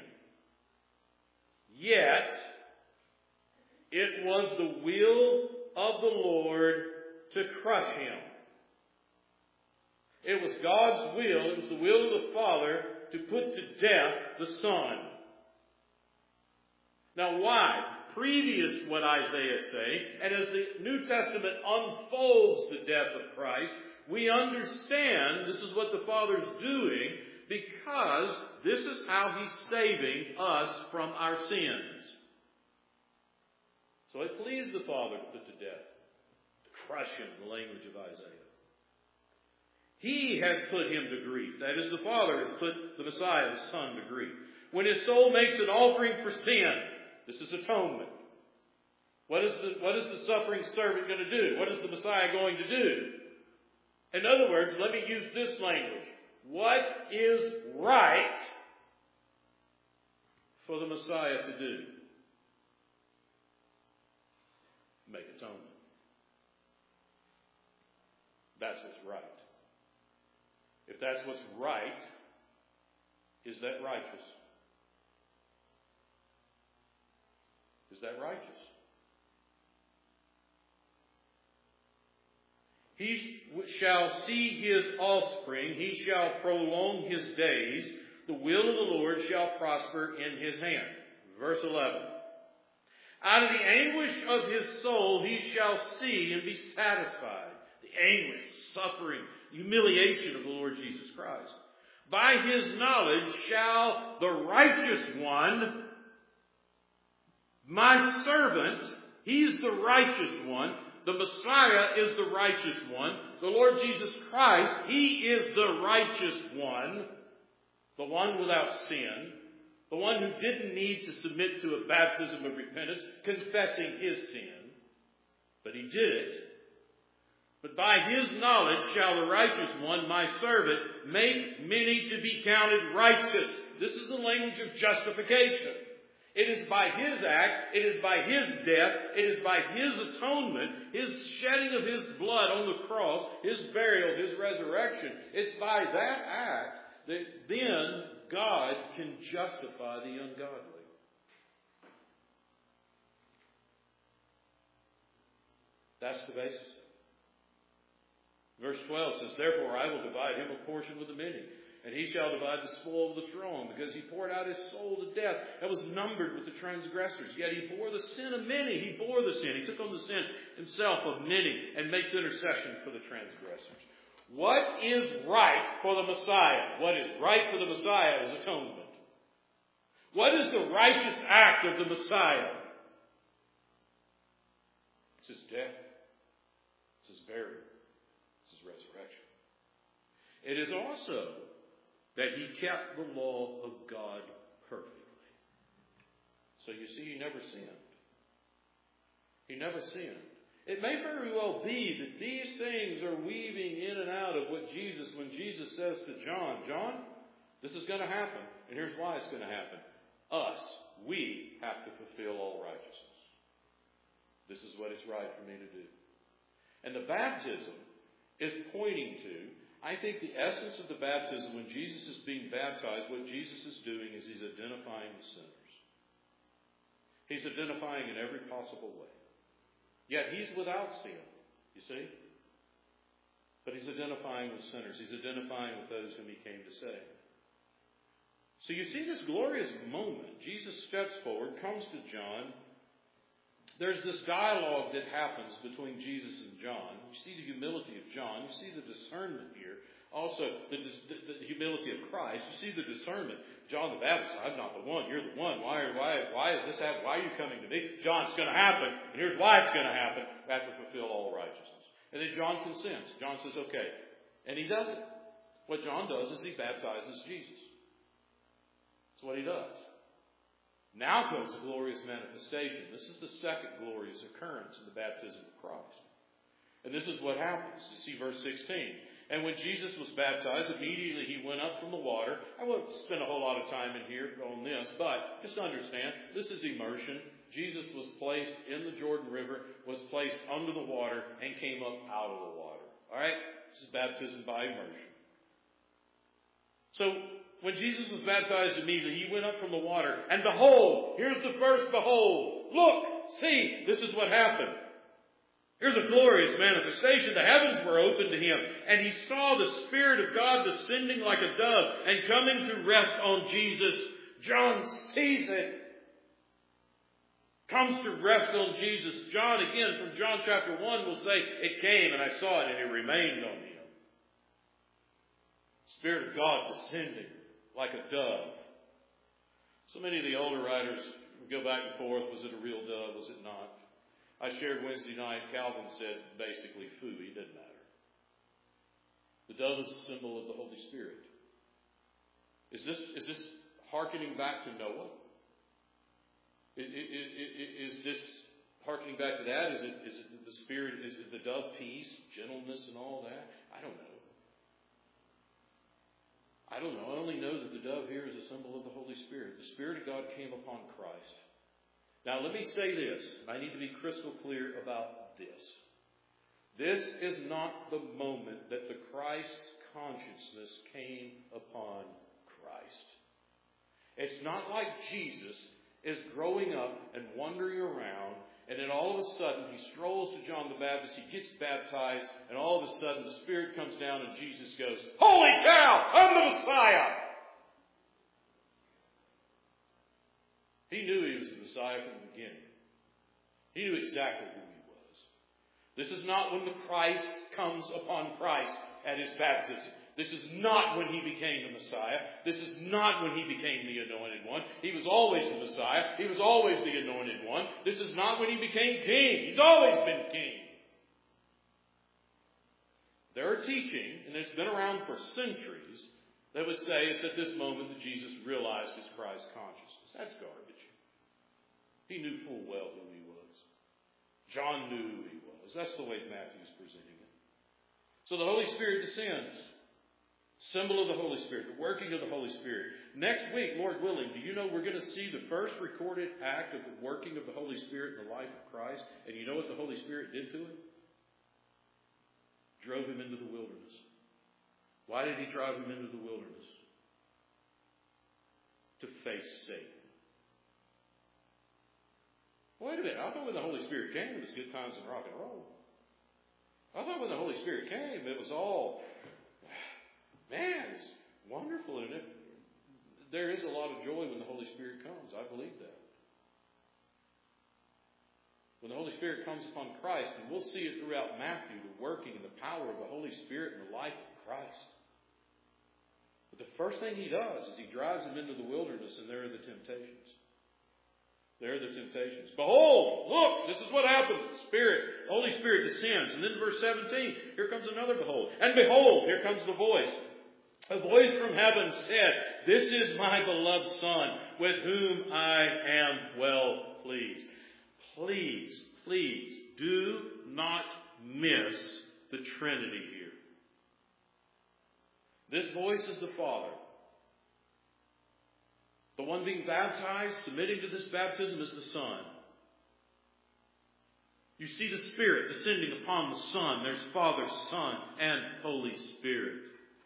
Yet, it was the will of the Lord to crush him. It was God's will, it was the will of the Father to put to death the Son. Now why? Previous what Isaiah say, and as the New Testament unfolds the death of Christ, we understand this is what the Father's doing because this is how He's saving us from our sins. So it pleased the Father to put to death, to crush him, in the language of Isaiah. He has put him to grief. That is, the Father has put the Messiah, the Son, to grief. When his soul makes an offering for sin, this is atonement. What is the, what is the suffering servant going to do? What is the Messiah going to do? In other words, let me use this language. What is right for the Messiah to do? Make atonement. That's what's right. If that's what's right, is that righteous? Is that righteous? He shall see his offspring, he shall prolong his days, the will of the Lord shall prosper in his hand. Verse eleven. Out of the anguish of his soul he shall see and be satisfied. The anguish, suffering, humiliation of the Lord Jesus Christ. By his knowledge shall the righteous one, my servant, he's the righteous one. The Messiah is the righteous one. The Lord Jesus Christ, he is the righteous one. The one without sin. The one who didn't need to submit to a baptism of repentance, confessing his sin. But he did it. But by his knowledge shall the righteous one, my servant, make many to be counted righteous. This is the language of justification. It is by his act, it is by his death, it is by his atonement, his shedding of his blood on the cross, his burial, his resurrection. It's by that act that then God can justify the ungodly. That's the basis. Verse twelve says, therefore I will divide him a portion with the many, and he shall divide the spoil of the strong, because he poured out his soul to death and was numbered with the transgressors. Yet he bore the sin of many. He bore the sin. He took on the sin himself of many and makes intercession for the transgressors. What is right for the Messiah? What is right for the Messiah is atonement. What is the righteous act of the Messiah? It's his death. It's his burial. It's his resurrection. It is also that he kept the law of God perfectly. So you see, he never sinned. He never sinned. It may very well be that these things are weaving in and out of what Jesus, when Jesus says to John, John, this is going to happen. And here's why it's going to happen. Us, we have to fulfill all righteousness. This is what it's right for me to do. And the baptism is pointing to, I think the essence of the baptism, when Jesus is being baptized, what Jesus is doing is he's identifying the sinners. He's identifying in every possible way. Yet he's without sin, you see? But he's identifying with sinners. He's identifying with those whom he came to save. So you see this glorious moment. Jesus steps forward, comes to John, there's this dialogue that happens between Jesus and John. You see the humility of John. You see the discernment here. Also, the, the, the humility of Christ. You see the discernment. John the Baptist, I'm not the one. You're the one. Why, why, why is this happening? Why are you coming to me? John, it's going to happen. And here's why it's going to happen. I have to fulfill all righteousness. And then John consents. John says, okay. And he does it. What John does is he baptizes Jesus. That's what he does. Now comes the glorious manifestation. This is the second glorious occurrence in the baptism of Christ. And this is what happens. You see verse sixteen. And when Jesus was baptized, immediately he went up from the water. I won't spend a whole lot of time in here on this, but just understand, this is immersion. Jesus was placed in the Jordan River, was placed under the water, and came up out of the water. All right? This is baptism by immersion. So, when Jesus was baptized immediately, he went up from the water, and behold, here's the first behold. Look, see, this is what happened. Here's a glorious manifestation. The heavens were opened to him, and he saw the Spirit of God descending like a dove and coming to rest on Jesus. John sees it. Comes to rest on Jesus. John, again, from John chapter one, will say, it came, and I saw it, and it remained on him. Spirit of God descending like a dove. So many of the older writers go back and forth. Was it a real dove? Was it not? I shared Wednesday night. Calvin said basically, phooey, doesn't matter. The dove is a symbol of the Holy Spirit. Is this is this hearkening back to Noah? Is, is, is this hearkening back to that? Is it is it the Spirit? Is it the dove peace, gentleness, and all that? I don't know. I don't know. I only know that the dove here is a symbol of the Holy Spirit. The Spirit of God came upon Christ. Now, let me say this. I need to be crystal clear about this. This is not the moment that the Christ consciousness came upon Christ. It's not like Jesus is growing up and wandering around, and then all of a sudden he strolls to John the Baptist, he gets baptized, and all of a sudden the Spirit comes down and Jesus goes, "Holy cow, I'm the Messiah!" He knew he was the Messiah from the beginning. He knew exactly who he was. This is not when the Christ comes upon Christ at his baptism. This is not when he became the Messiah. This is not when he became the Anointed One. He was always the Messiah. He was always the Anointed One. This is not when he became king. He's always been king. There are teaching, and it's been around for centuries, that would say it's at this moment that Jesus realized his Christ consciousness. That's garbage. He knew full well who he was. John knew who he was. That's the way Matthew's presenting it. So the Holy Spirit descends. Symbol of the Holy Spirit. The working of the Holy Spirit. Next week, Lord willing, do you know we're going to see the first recorded act of the working of the Holy Spirit in the life of Christ? And you know what the Holy Spirit did to him? Drove him into the wilderness. Why did he drive him into the wilderness? To face Satan. Wait a minute, I thought when the Holy Spirit came, it was good times and rock and roll. I thought when the Holy Spirit came, it was all, man, it's wonderful. And it, there is a lot of joy when the Holy Spirit comes. I believe that. When the Holy Spirit comes upon Christ, and we'll see it throughout Matthew, the working and the power of the Holy Spirit in the life of Christ. But the first thing he does is he drives him into the wilderness, and there are the temptations. There are the temptations. Behold, look, this is what happens. The Spirit, the Holy Spirit descends. And then verse seventeen, here comes another behold. And behold, here comes the voice. A voice from heaven said, "This is my beloved Son, with whom I am well pleased." Please, please, do not miss the Trinity here. This voice is the Father. The one being baptized, submitting to this baptism, is the Son. You see the Spirit descending upon the Son. There's Father, Son, and Holy Spirit.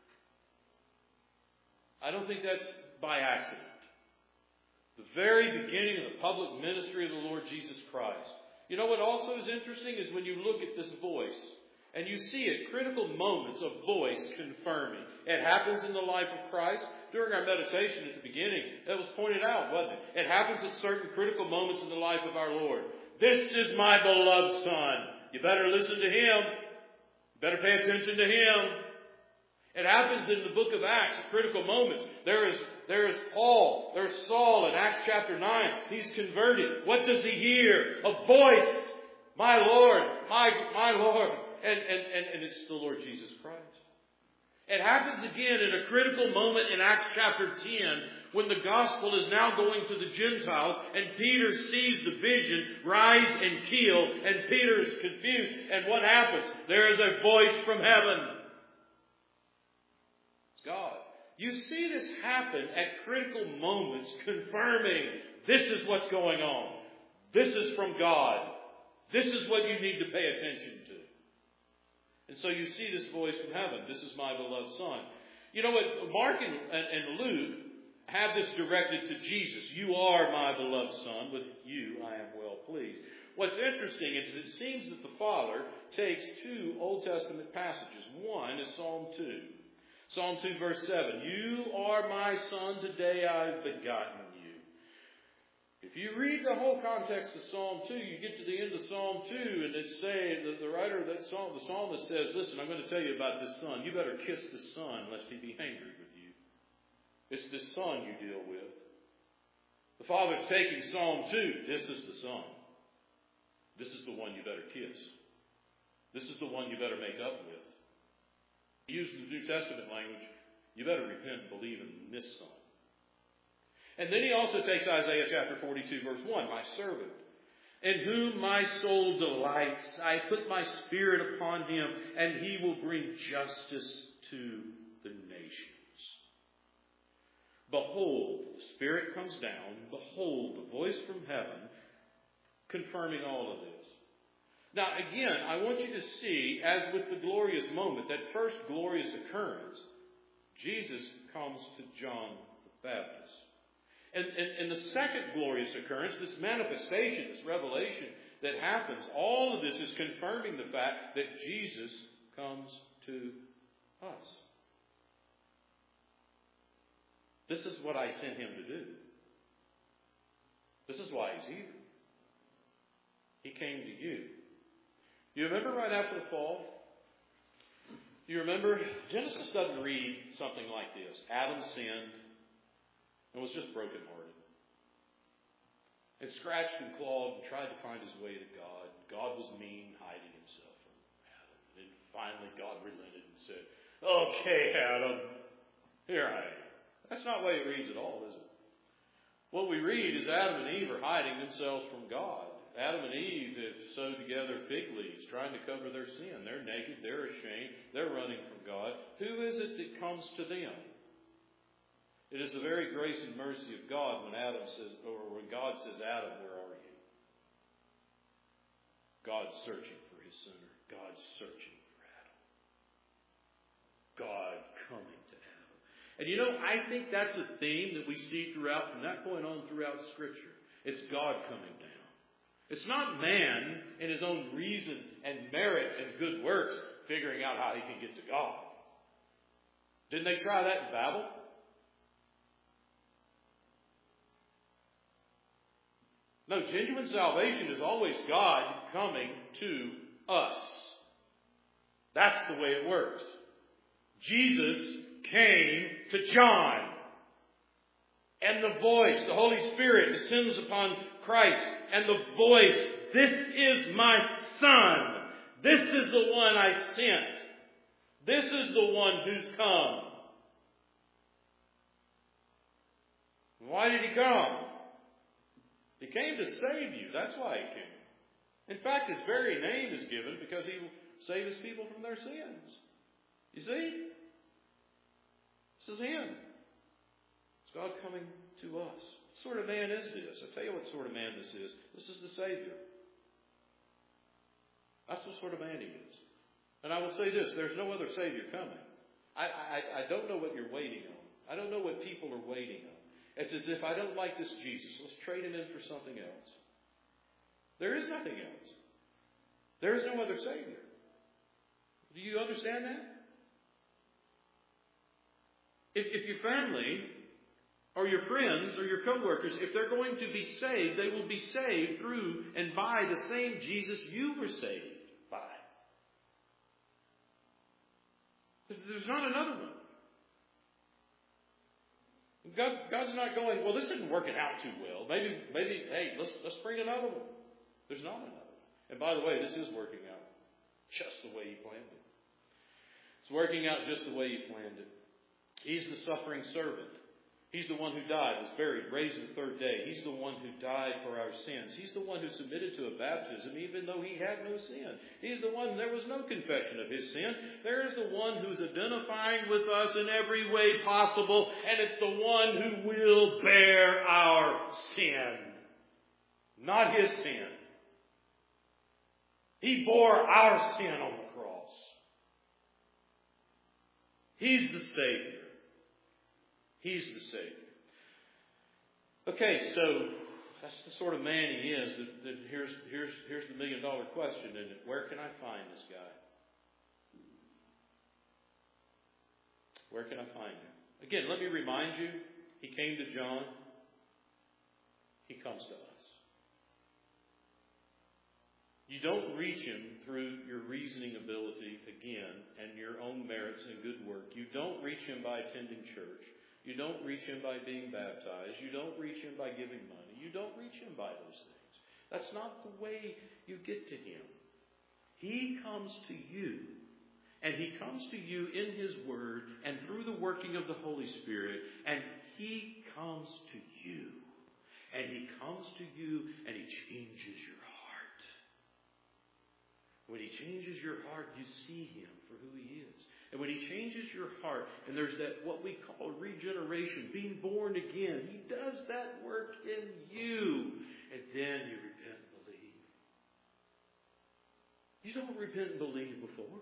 I don't think that's by accident. The very beginning of the public ministry of the Lord Jesus Christ. You know what also is interesting is when you look at this voice, and you see at critical moments a voice confirming. It happens in the life of Christ. During our meditation at the beginning, that was pointed out, wasn't it? It happens at certain critical moments in the life of our Lord. This is my beloved Son. You better listen to Him. You better pay attention to Him. It happens in the book of Acts at critical moments. There is, there is Paul. There's Saul in Acts chapter nine. He's converted. What does he hear? A voice. My Lord. My, my Lord. And, and, and, and it's the Lord Jesus Christ. It happens again at a critical moment in Acts chapter ten when the gospel is now going to the Gentiles and Peter sees the vision rise and keel and Peter is confused. And what happens? There is a voice from heaven. It's God. You see this happen at critical moments, confirming this is what's going on. This is from God. This is what you need to pay attention to. And so you see this voice from heaven. This is my beloved Son. You know what? Mark and, and Luke have this directed to Jesus. You are my beloved Son. With you I am well pleased. What's interesting is it seems that the Father takes two Old Testament passages. One is Psalm two. Psalm two verse seven. You are my Son. Today I've begotten you. If you read the whole context of Psalm two, you get to the end of Psalm two, and it's saying that the writer of that psalm, the psalmist says, listen, I'm going to tell you about this Son. You better kiss the Son, lest he be angry with you. It's this Son you deal with. The Father's taking Psalm two. This is the Son. This is the one you better kiss. This is the one you better make up with. He used the New Testament language. You better repent and believe in this Son. And then he also takes Isaiah chapter forty-two, verse one, my servant, in whom my soul delights. I put my spirit upon him, and he will bring justice to the nations. Behold, the Spirit comes down. Behold, the voice from heaven, confirming all of this. Now, again, I want you to see, as with the glorious moment, that first glorious occurrence, Jesus comes to John the Baptist. And, and, and the second glorious occurrence, this manifestation, this revelation that happens, all of this is confirming the fact that Jesus comes to us. This is what I sent him to do. This is why he's here. He came to you. You remember right after the fall? You remember? Genesis doesn't read something like this. Adam sinned and was just brokenhearted. And scratched and clawed and tried to find his way to God. God was mean, hiding himself from Adam. And then finally God relented and said, okay, Adam, here I am. That's not the way it reads at all, is it? What we read is Adam and Eve are hiding themselves from God. Adam and Eve have sewed together fig leaves, trying to cover their sin. They're naked, they're ashamed, they're running from God. Who is it that comes to them? It is the very grace and mercy of God when Adam says, or when God says, Adam, where are you? God's searching for his sinner. God's searching for Adam. God coming to Adam. And you know, I think that's a theme that we see throughout, from that point on throughout Scripture. It's God coming down. It's not man in his own reason and merit and good works figuring out how he can get to God. Didn't they try that in Babel? No, genuine salvation is always God coming to us. That's the way it works. Jesus came to John. And the voice, the Holy Spirit, descends upon Christ. And the voice, this is my Son. This is the one I sent. This is the one who's come. Why did he come? He came to save you. That's why he came. In fact, his very name is given because he will save his people from their sins. You see? This is him. It's God coming to us. What sort of man is this? I'll tell you what sort of man this is. This is the Savior. That's the sort of man he is. And I will say this, there's no other Savior coming. I, I, I don't know what you're waiting on. I don't know what people are waiting on. It's as if I don't like this Jesus. Let's trade him in for something else. There is nothing else. There is no other Savior. Do you understand that? If, if your family or your friends or your coworkers, if they're going to be saved, they will be saved through and by the same Jesus you were saved by. There's not another one. God, God's not going, well, this isn't working out too well. Maybe, maybe, hey, let's let's bring another one. There's not another one. And by the way, this is working out just the way He planned it. It's working out just the way He planned it. He's the suffering servant. He's the one who died, was buried, raised the third day. He's the one who died for our sins. He's the one who submitted to a baptism even though He had no sin. He's the one, there was no confession of His sin. There is the one who's identifying with us in every way possible, and it's the one who will bear our sin, not His sin. He bore our sin on the cross. He's the Savior. He's the Savior. Okay, so that's the sort of man He is. That, that here's, here's, here's the million dollar question, isn't it? Where can I find this guy? Where can I find him? Again, let me remind you, He came to John. He comes to us. You don't reach Him through your reasoning ability, again, and your own merits and good work. You don't reach Him by attending church. You don't reach Him by being baptized. You don't reach Him by giving money. You don't reach Him by those things. That's not the way you get to Him. He comes to you. And He comes to you in His Word and through the working of the Holy Spirit. And He comes to you. And He comes to you and He changes your heart. When He changes your heart, you see Him for who He is. And when He changes your heart, and there's that what we call regeneration, being born again, He does that work in you. And then you repent and believe. You don't repent and believe before.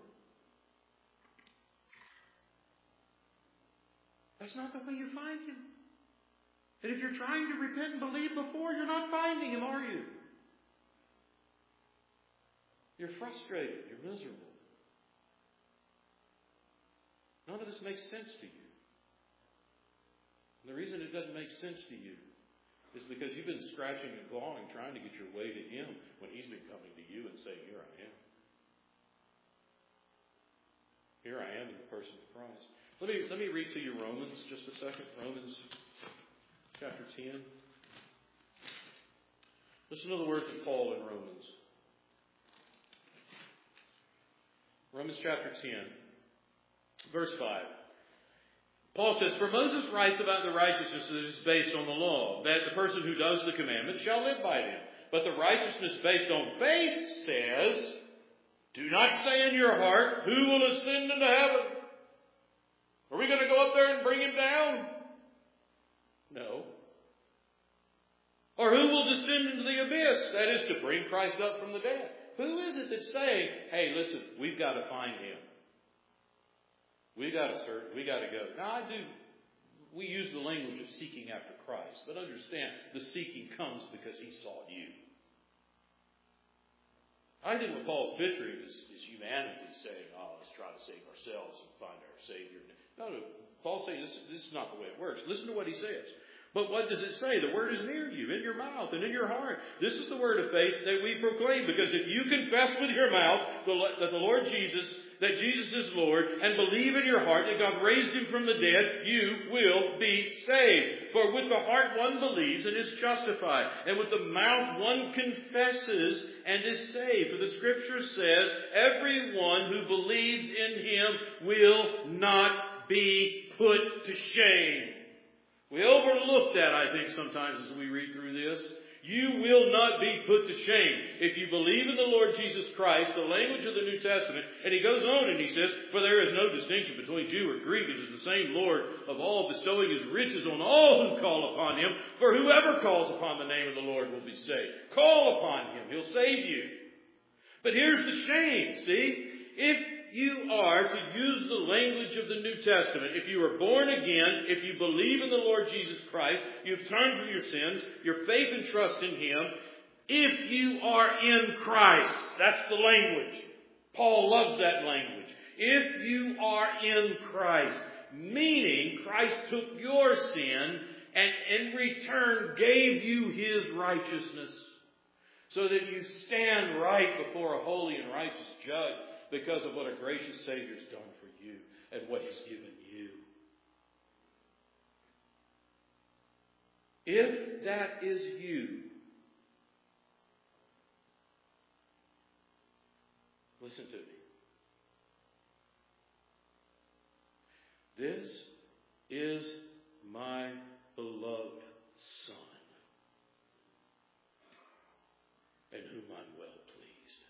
That's not the way you find Him. And if you're trying to repent and believe before, you're not finding Him, are you? You're frustrated. You're miserable. None of this makes sense to you. And the reason it doesn't make sense to you is because you've been scratching and clawing trying to get your way to Him when He's been coming to you and saying, here I am. Here I am in the person of Christ. Let me, let me read to you Romans just a second. Romans chapter ten. Listen to the words of Paul in Romans. Romans chapter ten. Verse five. Paul says, for Moses writes about the righteousness that is based on the law, that the person who does the commandments shall live by them. But the righteousness based on faith says, do not say in your heart, who will ascend into heaven? Are we going to go up there and bring Him down? No. Or who will descend into the abyss? That is to bring Christ up from the dead. Who is it that's saying, hey, listen, we've got to find Him. We got to search. We got to go. Now, I do. We use the language of seeking after Christ, but understand the seeking comes because He sought you. I think what Paul's picturing is, is humanity saying, "Oh, let's try to save ourselves and find our Savior." No, no. Paul's saying this, this is not the way it works. Listen to what he says. But what does it say? The word is near you, in your mouth and in your heart. This is the word of faith that we proclaim. Because if you confess with your mouth that the Lord Jesus, that Jesus is Lord, and believe in your heart that God raised Him from the dead, you will be saved. For with the heart one believes and is justified, and with the mouth one confesses and is saved. For the Scripture says, everyone who believes in Him will not be put to shame. We overlook that, I think, sometimes as we read through this. You will not be put to shame. If you believe in the Lord Jesus Christ, the language of the New Testament, and he goes on and he says, for there is no distinction between Jew or Greek. It is the same Lord of all, bestowing His riches on all who call upon Him. For whoever calls upon the name of the Lord will be saved. Call upon Him. He'll save you. But here's the shame, see? If you are to use the language of the New Testament, if you are born again, if you believe in the Lord Jesus Christ, you've turned from your sins, your faith and trust in Him, if you are in Christ, that's the language. Paul loves that language. If you are in Christ, meaning Christ took your sin and in return gave you His righteousness, so that you stand right before a holy and righteous judge because of what a gracious Savior's done for you and what He's given you. If that is you, listen to me. This is my beloved Son, in whom I'm well pleased.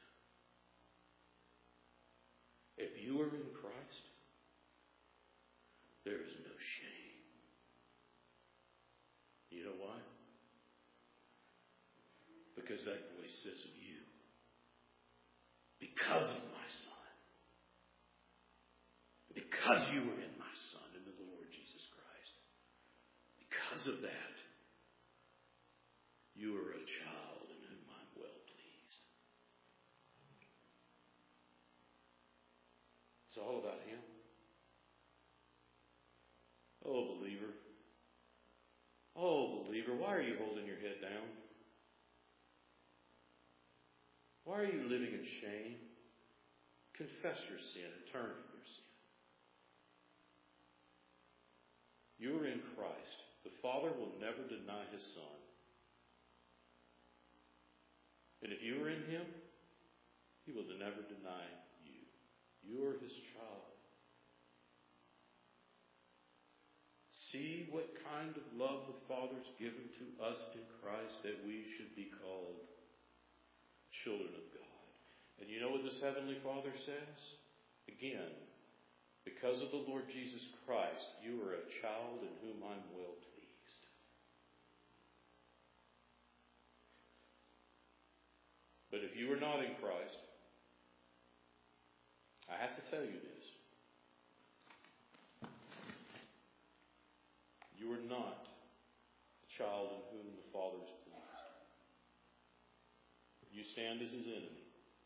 If you are in Christ, there is no shame. You know why? Because that voice says of you, because of my Son, because you were in my Son, in the Lord Jesus Christ, because of that, you are a child in whom I'm well pleased. It's all about Him. Oh, believer. Oh, believer, why are you holding your head down? Why are you living in shame? Confess your sin and turn from your sin. You are in Christ. The Father will never deny His Son. And if you are in Him, He will never deny you. You are His child. See what kind of love the Father's given to us in Christ, that we should be called children of God. And you know what this Heavenly Father says? Again, because of the Lord Jesus Christ, you are a child in whom I'm well pleased. But if you are not in Christ, I have to tell you this. You are not a child in whom the Father is pleased. You stand as His enemy.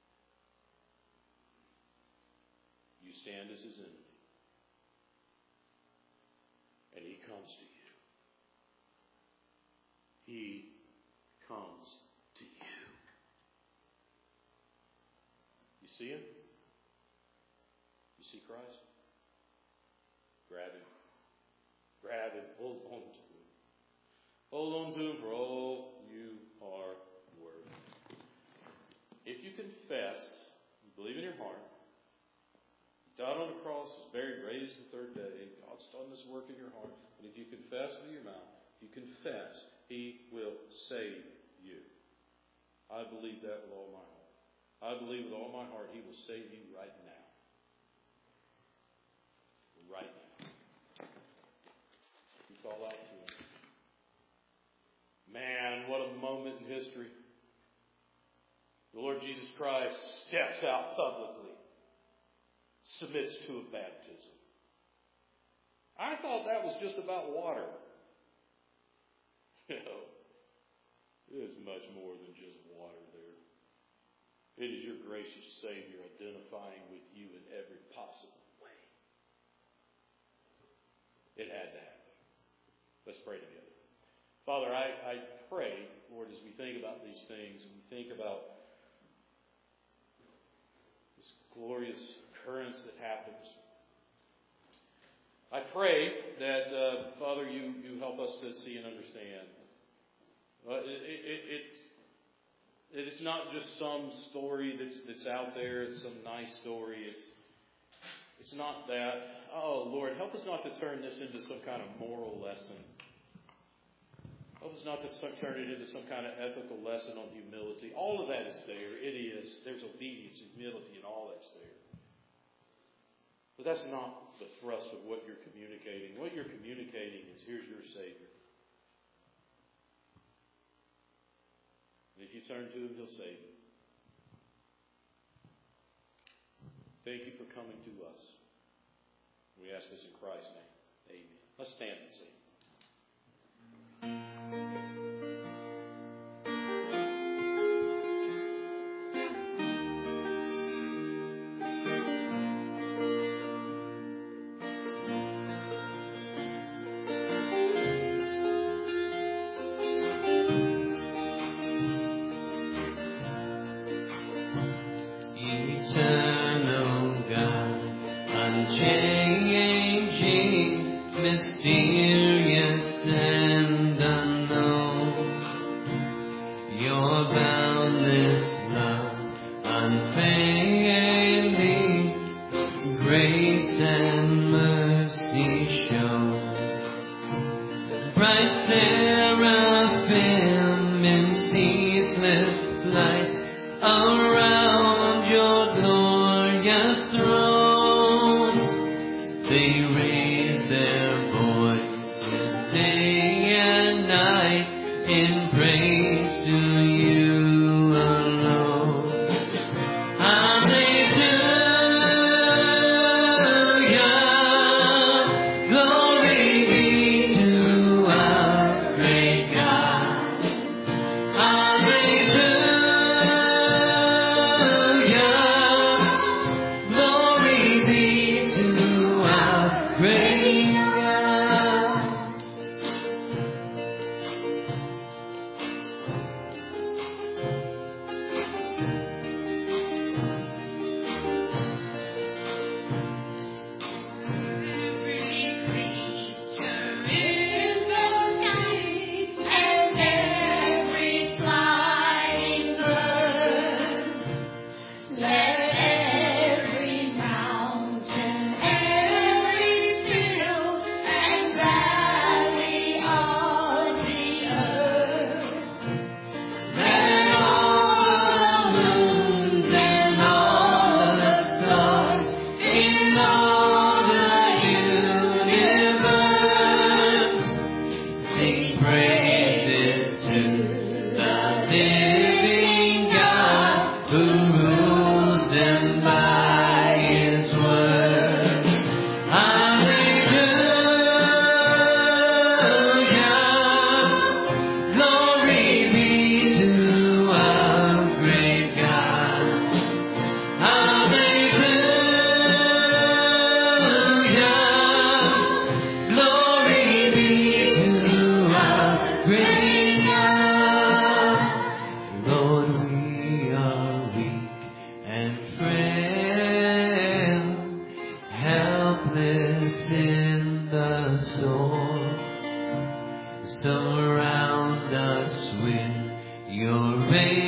You stand as His enemy. And He comes to you. He comes to you. You see Him? You see Christ? Grab Him. Grab Him. Hold on to Him. Hold on to Him for all you are worth. If you confess, you believe in your heart, He died on the cross, was buried, raised the third day, God's done this work in your heart, and if you confess with your mouth, if you confess, He will save you. I believe that with all my heart. I believe with all my heart He will save you right now. Right now. Call out to Him. Man, what a moment in history. The Lord Jesus Christ steps out publicly, submits to a baptism. I thought that was just about water. No, it is much more than just water there. It is your gracious Savior identifying with you in every possible way. It had to happen. Let's pray together. Father, I, I pray, Lord, as we think about these things and we think about this glorious occurrence that happens, I pray that, uh, Father, you, you help us to see and understand. Uh, it, it, it, it is not just some story that's, that's out there. It's some nice story. It's It's not that. Oh, Lord, help us not to turn this into some kind of moral lesson. Help us not to turn it into some kind of ethical lesson on humility. All of that is there. It is. There's obedience, humility, and all that's there. But that's not the thrust of what you're communicating. What you're communicating is, here's your Savior. And if you turn to Him, He'll save you. Thank you for coming to us. We ask this in Christ's name. Amen. Let's stand and sing. unchanging, mysterious and unknown. Your boundless love, unfailing, grace and mercy shown. Bright seraphim in ceaseless flight around your glorious throne, they raise their voices day and night in praise to you alone. Hallelujah, glory be to our great God. Hallelujah, glory be to our great God. Every creature in the night and every flying bird, let every mountain, every field and valley on the earth, let all the moons and all the stars in all the universe sing praises to the living God who rules them by His word. Hallelujah, glory be to our great God. Hallelujah, glory be to our great God. Lord, we are weak and frail, helpless in the storm. Surround us with your rays